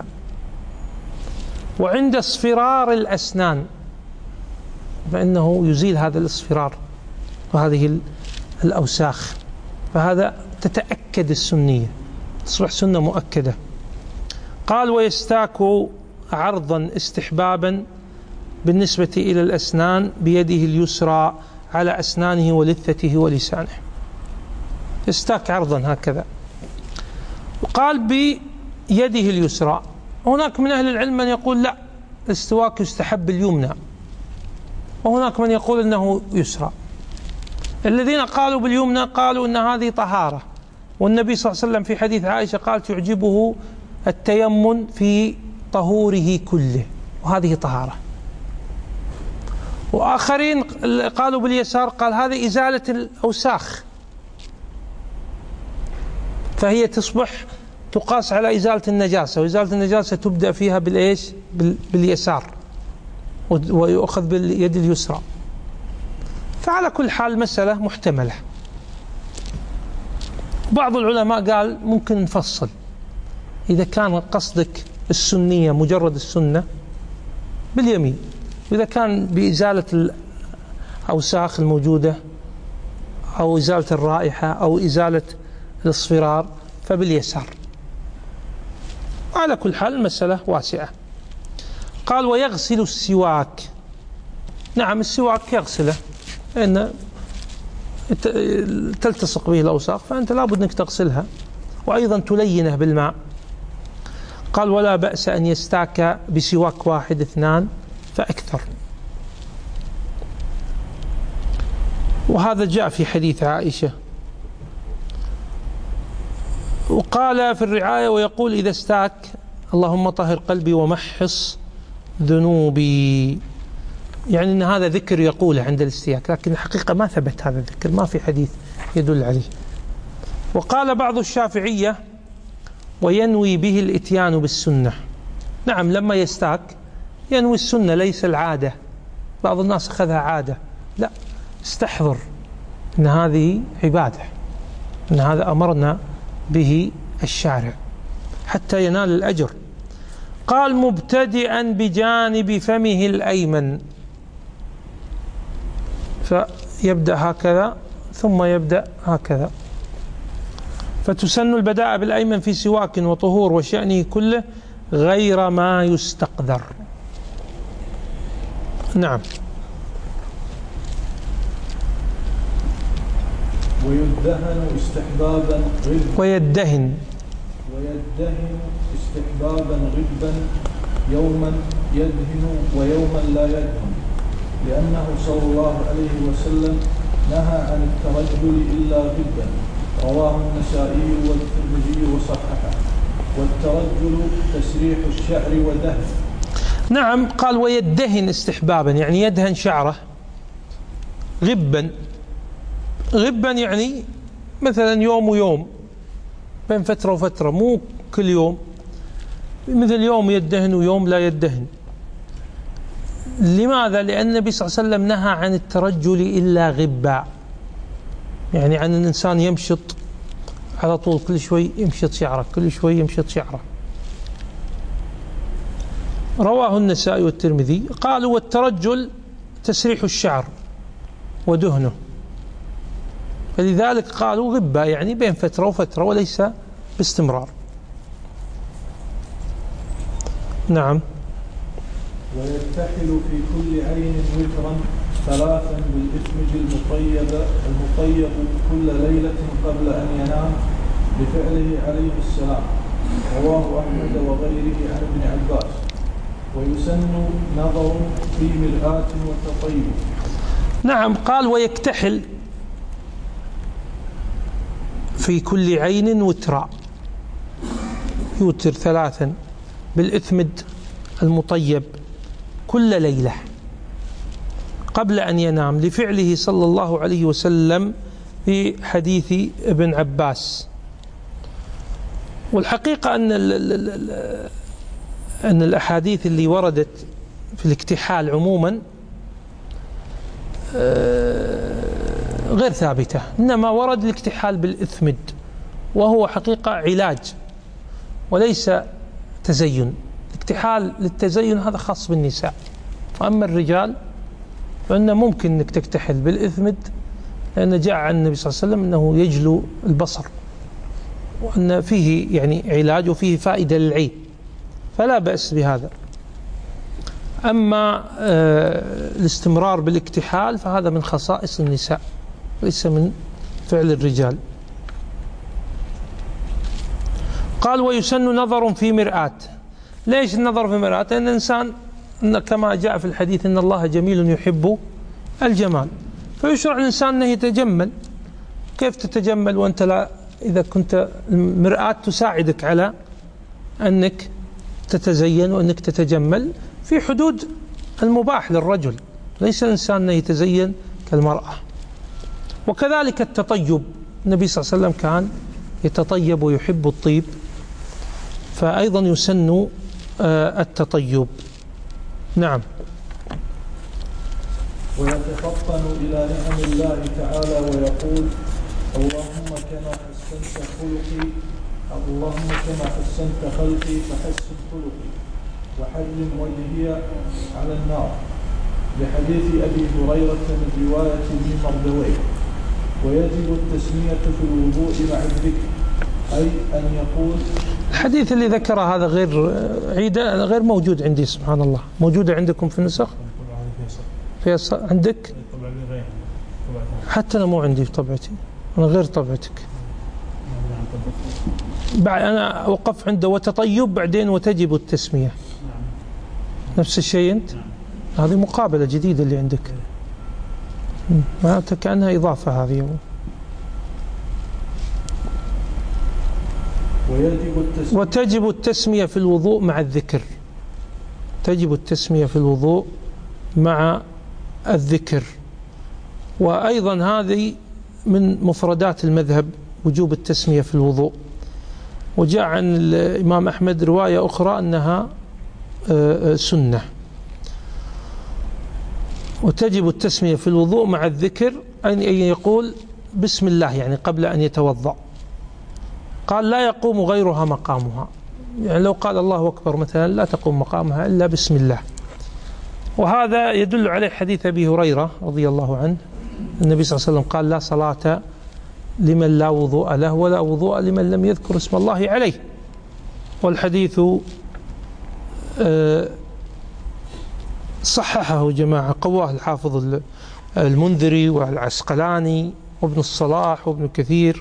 S1: وعند اصفرار الأسنان فإنه يزيل هذا الاصفرار وهذه الأوساخ، فهذا تتأكد السنية، تصبح سنة مؤكدة. قال: ويستاك عرضا استحبابا بالنسبة إلى الأسنان بيده اليسرى على أسنانه ولثته ولسانه، يستاك عرضا هكذا. وقال بيده اليسرى. هناك من أهل العلم من يقول لا، الاستواك يستحب اليمنى، وهناك من يقول أنه يسرى. الذين قالوا باليمنى قالوا أن هذه طهارة، والنبي صلى الله عليه وسلم في حديث عائشة قال: تعجبه التيمن في طهوره كله، وهذه طهارة. وآخرين قالوا باليسار، قال: هذه إزالة الأوساخ، فهي تصبح تقاس على إزالة النجاسة، وإزالة النجاسة تبدأ فيها بالإيش؟ باليسار، ويؤخذ باليد اليسرى. فعلى كل حال مسألة محتملة. بعض العلماء قال ممكن نفصل، إذا كان قصدك السنية مجرد السنة باليمين. وإذا كان بإزالة الأوساخ الموجودة أو إزالة الرائحة أو إزالة الاصفرار فباليسار. على كل حال المسألة واسعة. قال ويغسل السواك. نعم السواك يغسله لأن تلتصق به الأوساخ فأنت لابد أنك تغسلها، وأيضا تلينه بالماء. قال ولا بأس أن يستاك بسواك واحد 2 فأكثر. وهذا جاء في حديث عائشة. وقال في الرعاية ويقول إذا استاك اللهم طهر قلبي ومحص ذنوبي، يعني أن هذا ذكر يقوله عند الاستياك، لكن الحقيقة ما ثبت هذا الذكر، ما في حديث يدل عليه. وقال بعض الشافعية وينوي به الإتيان بالسنة. نعم لما يستاك ينوي السنة ليس العادة. بعض الناس أخذها عادة، لا، استحضر أن هذه عبادة، أن هذا أمرنا به الشارع حتى ينال الأجر. قال مبتدئا بجانب فمه الأيمن، فيبدأ هكذا ثم يبدأ هكذا. فتسن البداء بالأيمن في سواك وطهور وشأنه كله غير ما يستقدر. نعم.
S2: ويدهن استحبابا غبا
S1: ويدهن
S2: استحبابا غبا يوما يدهن ويوما لا يدهن، لأنه صلى الله عليه وسلم نهى عن الترجل إلا غبا. رواه النسائي والترمذي وصححه. والترجل تسريح الشعر ودهن.
S1: نعم. قال ويدهن استحبابا يعني يدهن شعره غبا. غبا يعني مثلا يوم ويوم، بين فترة وفترة، مو كل يوم، مثل يوم يدهن ويوم لا يدهن. لماذا؟ لأن النبي صلى الله عليه وسلم نهى عن الترجل إلا غبا، يعني عن الإنسان يمشط على طول، كل شوي يمشط شعره، كل شوي يمشط شعره. رواه النسائي والترمذي. قالوا والترجل تسريح الشعر ودهنه، فلذلك قالوا غبا يعني بين فترة وفترة وليس باستمرار. نعم.
S2: ويرتحل في كل عين وترا 3 بالإثمج المطيب كل ليلة قبل أن ينام بفعله عليه السلام. رواه أحمد وغيره عن ابن عباس. ويسن نظر في مرآة وتطيب.
S1: نعم. قال ويكتحل في كل عين وترا، يوتر 3 بالإثمد المطيب كل ليلة قبل أن ينام لفعله صلى الله عليه وسلم في حديث ابن عباس. والحقيقة أن الأحاديث اللي وردت في الاكتحال عموما غير ثابتة، إنما ورد الاكتحال بالإثمد وهو حقيقة علاج وليس تزين. الاكتحال للتزين هذا خاص بالنساء، وأما الرجال فإنه ممكن أنك تكتحل بالإثمد، لأن جاء عن النبي صلى الله عليه وسلم أنه يجلو البصر، وأن فيه يعني علاج وفيه فائدة للعين، فلا بأس بهذا. أما الاستمرار بالاكتحال فهذا من خصائص النساء ليس من فعل الرجال. قال ويسن نظر في مرآة. ليش النظر في مرآة؟ لأن الإنسان كما جاء في الحديث إن الله جميل يحب الجمال، فيشرع الإنسان أنه يتجمل. كيف تتجمل وأنت لا؟ إذا كنت المرآة تساعدك على أنك تتزين وأنك تتجمل في حدود المباح للرجل، ليس الإنسان أنه يتزين كالمرأة. وكذلك التطيب، النبي صلى الله عليه وسلم كان يتطيب ويحب الطيب، فأيضا يسن التطيب. نعم.
S2: ويتفطن إلى نعم الله تعالى ويقول اللهم كما حسنت خلقي فحسن خلقي. وحرم وجهي على النار، لحديث أبي هريرة من رواية ابن مردويه. ويجب التسمية في الوضوء مع الذكر، أي أن يقول.
S1: الحديث اللي ذكره هذا غير موجود عندي، سبحان الله. موجودة عندكم في النسخ؟ عندك؟ حتى أنا مو عندي في طبعتي، أنا غير طبعتك. بعد أنا وقف عنده وتطيب بعدين وتجب التسمية. نفس الشيء أنت؟ هذه مقابلة جديدة اللي عندك، معناتها كأنها إضافة هذه. وتجب التسمية في الوضوء مع الذكر. تجب التسمية في الوضوء مع الذكر. وأيضا هذه من مفردات المذهب وجوب التسمية في الوضوء. وجاء عن الإمام أحمد رواية أخرى أنها سنة. وتجب التسمية في الوضوء مع الذكر، أن يقول بسم الله يعني قبل أن يتوضأ. قال لا يقوم غيرها مقامها، يعني لو قال الله أكبر مثلا لا تقوم مقامها إلا بسم الله. وهذا يدل عليه حديث أبي هريرة رضي الله عنه، النبي صلى الله عليه وسلم قال لا صلاة لمن لا وضوء له ولا وضوء لمن لم يذكر اسم الله عليه. والحديث صححه جماعة، قواه الحافظ المنذري والعسقلاني وابن الصلاح وابن كثير.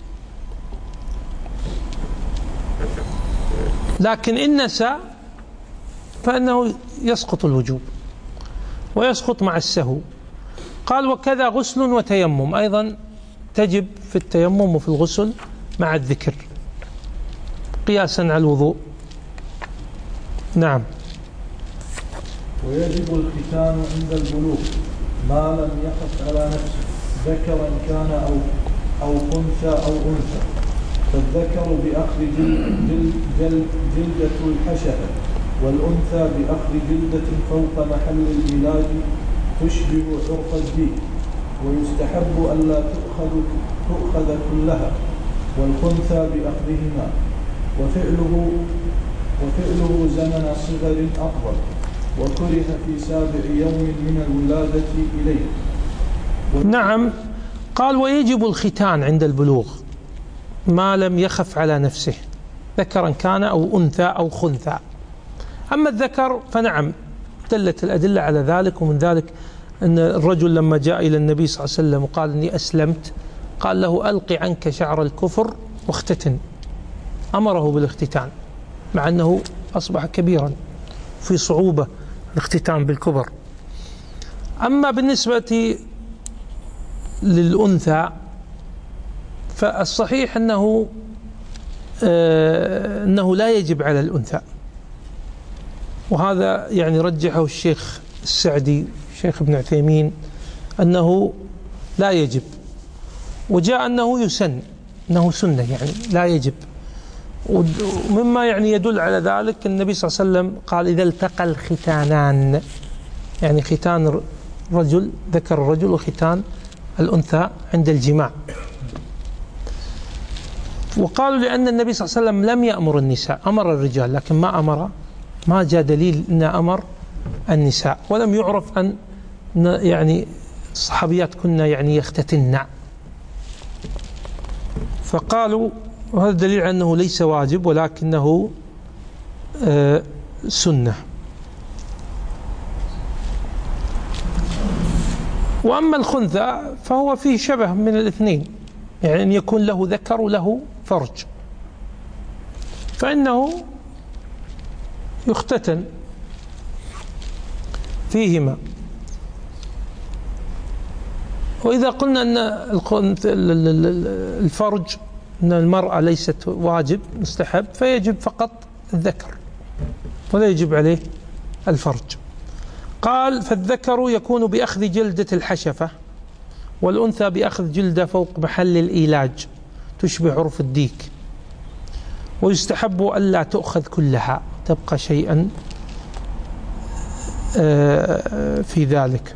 S1: لكن إن نسى فإنه يسقط الوجوب ويسقط مع السهو. قال وكذا غسل وتيمم، أيضا تجب في التيمم وفي الغسل مع الذكر قياسا على الوضوء. نعم.
S2: ويجب الختان عند البلوغ ما لم يخف على نفسه، ذكرا كان أو أنثى أو أنثى. فالذكر بأخذ جلدة الحشفة، والأنثى بأخذ جلدة فوق محل العلاج تشبه عرق الديك. ويستحب ألا تؤخذ كلها، والخنثى بأخذهما. وفعله زمن صغر أطول، وكره في 7 يوم من الولادة إليه.
S1: نعم. قال ويجب الختان عند البلوغ ما لم يخف على نفسه، ذكرا كان أو أنثى أو خنثى. أما الذكر فنعم دلت الأدلة على ذلك. ومن ذلك أن الرجل لما جاء إلى النبي صلى الله عليه وسلم وقال إني أسلمت، قال له ألقي عنك شعر الكفر واختتن، أمره بالاختتان مع أنه أصبح كبيرا في صعوبة الاختتان بالكبر. أما بالنسبة للأنثى فالصحيح أنه لا يجب على الأنثى، وهذا يعني رجحه الشيخ السعدي الشيخ ابن عثيمين أنه لا يجب. وجاء أنه يسن، أنه سنة يعني لا يجب. ومما يعني يدل على ذلك النبي صلى الله عليه وسلم قال إذا التقى الختانان، يعني ختان رجل ذكر الرجل وختان الأنثى عند الجماع. وقالوا لأن النبي صلى الله عليه وسلم لم يأمر النساء، أمر الرجال لكن ما جاء دليل أن أمر النساء، ولم يعرف أن يعني الصحابيات كنا يعني يختتن. فقالوا وهذا دليل على أنه ليس واجب ولكنه سنة. وأما الخنثى فهو فيه شبه من الاثنين، يعني أن يكون له ذكر وله فرج، فإنه يختتن فيهما. وإذا قلنا أن الفرج أن المرأة ليست واجب مستحب، فيجب فقط الذكر ولا يجب عليه الفرج. قال فالذكر يكون بأخذ جلدة الحشفة، والأنثى بأخذ جلدة فوق محل الإيلاج تشبه عرف الديك. ويستحب ألا تؤخذ كلها، تبقى شيئا في ذلك.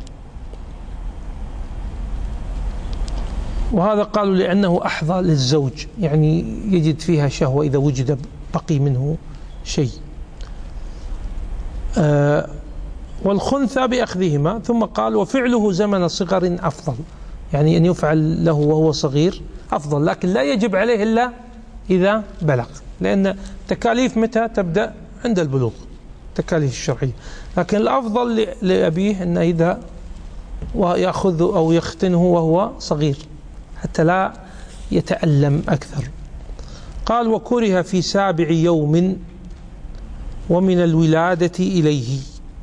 S1: وهذا قالوا لأنه أحظى للزوج، يعني يجد فيها شهوة إذا وجد بقي منه شيء. والخنثى بأخذهما. ثم قال وفعله زمن صغر أفضل، يعني أن يفعل له وهو صغير أفضل، لكن لا يجب عليه إلا إذا بلغ، لأن تكاليف متى تبدأ؟ عند البلوغ، تكاليف الشرعية. لكن الأفضل لأبيه أنه إذا ويأخذ أو يختنه وهو صغير حتى لا يتألم أكثر. قال وكره في 7 يوم ومن الولادة إليه،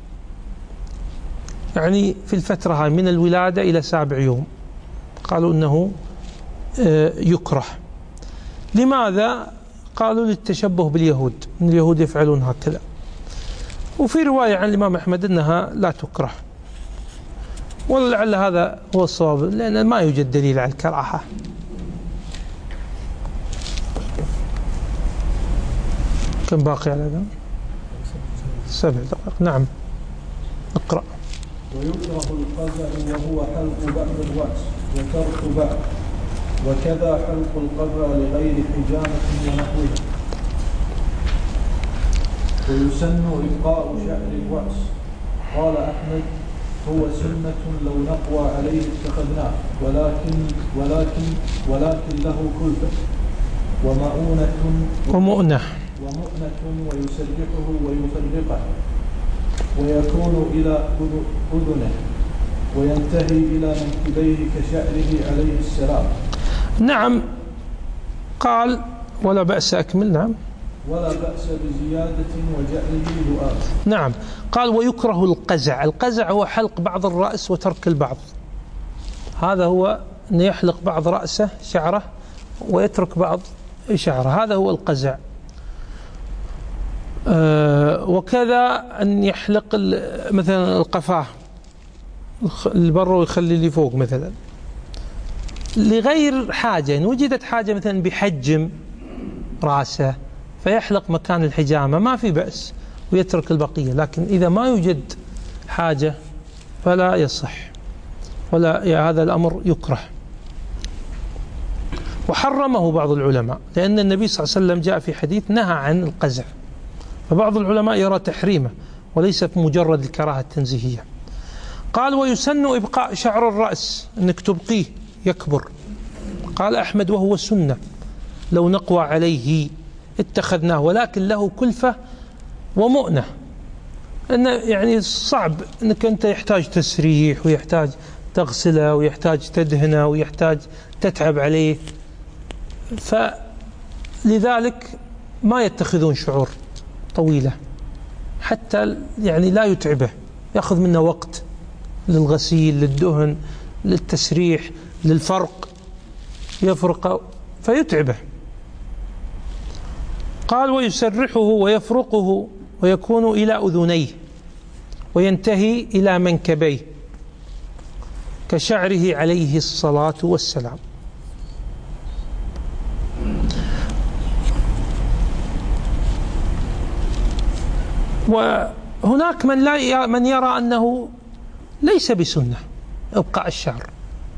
S1: يعني في الفترة هاي من الولادة إلى 7 يوم قالوا إنه يكره. لماذا؟ قالوا للتشبه باليهود، إن اليهود يفعلون هكذا. وفي رواية عن الإمام أحمد أنها لا تكره، ولعل هذا هو الصواب، لأن ما يوجد دليل على الكراهة. كم باقي على هذا؟ 7 دقائق. نعم اقرأ.
S2: ويكره القزع وهو حلق بعض الرأس وترك بعض، وكذا حلق القبر لغير حجامة ونحوها. ويسن إبقاء شعر الرأس. قال أحمد هو سنة لو نقوى عليه اتخذناه، ولكن له كلفة ومؤنة ويسرحه ويفرقه، ويكون إلى أذنه وينتهي إلى منكبيه كشعره عليه السلام.
S1: نعم. قال ولا بأس، أكمل. نعم.
S2: ولا بأس بزيادة وجعله ذؤاب.
S1: نعم. قال ويكره القزع. القزع هو حلق بعض الرأس وترك البعض، هذا هو أن يحلق بعض رأسه شعره ويترك بعض شعره، هذا هو القزع. وكذا أن يحلق مثلا القفاه البر ويخلي اللي فوق مثلا لغير حاجة. إن وجدت حاجة مثلا بحجم رأسه فيحلق مكان الحجامة ما في بأس ويترك البقية، لكن إذا ما يوجد حاجة فلا يصح، ولا هذا الأمر يكره. وحرمه بعض العلماء، لأن النبي صلى الله عليه وسلم جاء في حديث نهى عن القزع، فبعض العلماء يرى تحريمه وليس مجرد الكراهة التنزيهية. قال ويسن إبقاء شعر الرأس، أنك تبقيه يكبر. قال أحمد وهو سنة لو نقوى عليه اتخذناه، ولكن له كلفة ومؤنة، أنه يعني صعب أنك أنت يحتاج تسريح ويحتاج تغسله ويحتاج تدهنه ويحتاج تتعب عليه، فلذلك ما يتخذون شعور طويلة حتى يعني لا يتعبه، يأخذ منه وقت للغسيل للدهن للتسريح للفرق، يفرق فيتعبه. قال ويسرحه ويفرقه ويكون إلى أذنيه وينتهي إلى منكبيه كشعره عليه الصلاة والسلام. وهناك من يرى أنه ليس بسنة إبقاء الشعر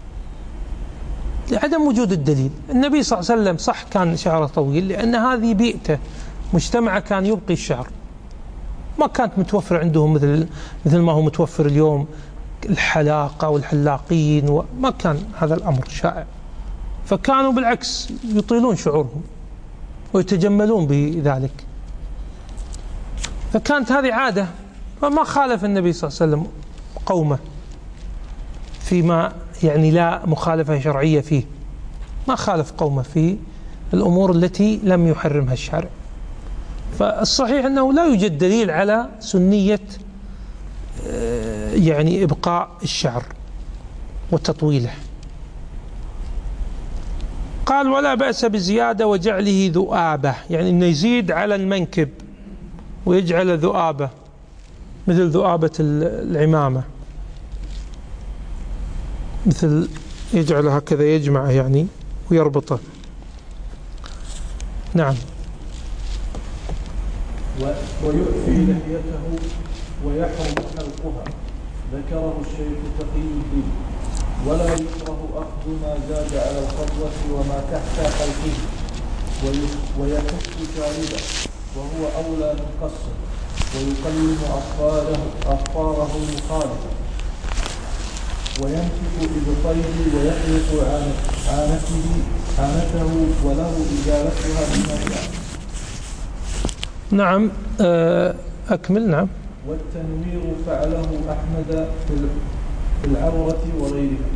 S1: لعدم وجود الدليل. النبي صلى الله عليه وسلم صح كان شعره طويل لأن هذه بيئته، مجتمعه كان يبقي الشعر، ما كانت متوفر عندهم مثل ما هو متوفر اليوم الحلاقة والحلاقين، وما كان هذا الأمر شائع، فكانوا بالعكس يطيلون شعورهم ويتجملون بذلك، فكانت هذه عادة. فما خالف النبي صلى الله عليه وسلم قومه فيما يعني لا مخالفة شرعية فيه، ما خالف قومه في الأمور التي لم يحرمها الشرع. فالصحيح أنه لا يوجد دليل على سنية يعني إبقاء الشعر وتطويله. قال ولا بأس بزيادة وجعله ذؤابة، يعني أنه يزيد على المنكب ويجعل ذؤابة مثل ذؤابة العمامة، مثل يجعل هكذا يجمعه يعني ويربطه. نعم.
S2: ويؤفي لحيته ويحرم حلقها، ذكره الشيخ تقي الدين. ولا يكره أخذ ما زاد على الخطوة وما تحت خلقه، ويكف شاربه وهو أولى من قصه، ويقلم أظفاره المخالفة ويمسك إبطيه ويحلق عانته وله إزالتها بما شاء.
S1: نعم. أكمل. نعم.
S2: والتنوير فعله أحمد في العروة وغيرها.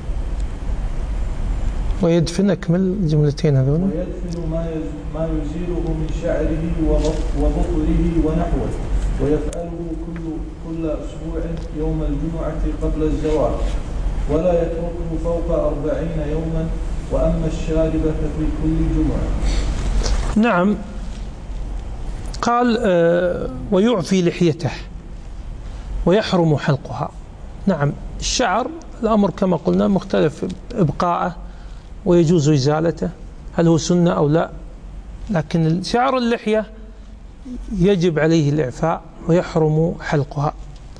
S1: ويدفن. أكمل الجملتين هذول.
S2: ويدفن ما يزيله من شعره وظفره ونحوه، ويفعله كل أسبوع يوم الجمعة قبل الزوال، ولا يتركه فوق 40 يوما، وأما الشارب ففي كل جمعة.
S1: نعم. قال ويعفي لحيته ويحرم حلقها. نعم. الشعر الأمر كما قلنا مختلف، إبقاءه ويجوز إزالته، هل هو سنة أو لا، لكن شعر اللحية يجب عليه الإعفاء ويحرم حلقها.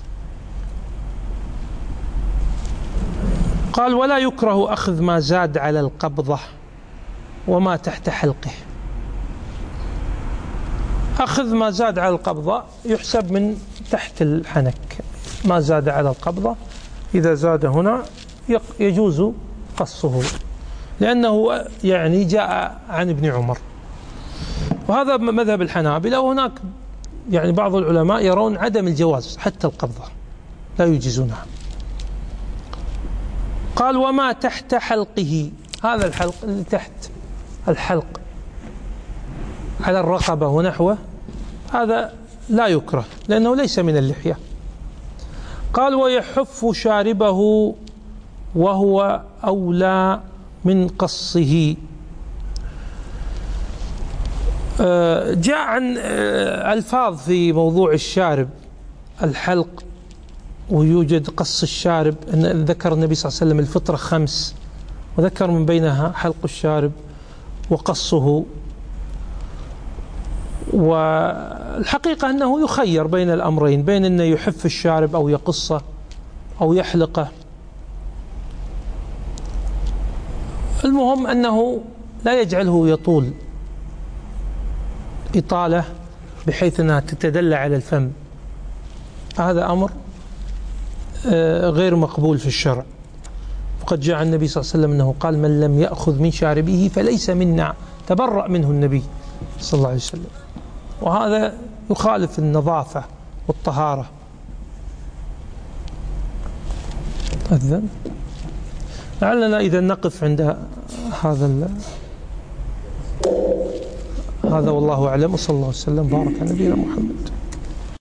S1: قال ولا يكره أخذ ما زاد على القبضة وما تحت حلقه. أخذ ما زاد على القبضة يحسب من تحت الحنك، ما زاد على القبضة إذا زاد هنا يجوز قصه، لأنه يعني جاء عن ابن عمر، وهذا مذهب الحنابلة. وهناك يعني بعض العلماء يرون عدم الجواز حتى القبضة لا يجيزونها. قال وما تحت حلقه، هذا الحلق اللي تحت الحلق على الرقبة ونحوه، هذا لا يكره لأنه ليس من اللحية. قال ويحف شاربه وهو أولى من قصه. جاء عن ألفاظ في موضوع الشارب الحلق، ويوجد قص الشارب. ذكر النبي صلى الله عليه وسلم الفطرة 5، وذكر من بينها حلق الشارب وقصه. والحقيقة أنه يخير بين الأمرين، بين أنه يحف الشارب أو يقصه أو يحلقه. المهم أنه لا يجعله يطول إطالة بحيث أنها تتدلى على الفم، هذا أمر غير مقبول في الشرع. وقد جاء النبي صلى الله عليه وسلم أنه قال من لم يأخذ من شاربه فليس منا، تبرأ منه النبي صلى الله عليه وسلم، وهذا يخالف النظافة والطهارة. أذن لعلنا إذا نقف عند هذا والله أعلم، وصلى الله وسلم بارك على نبينا محمد.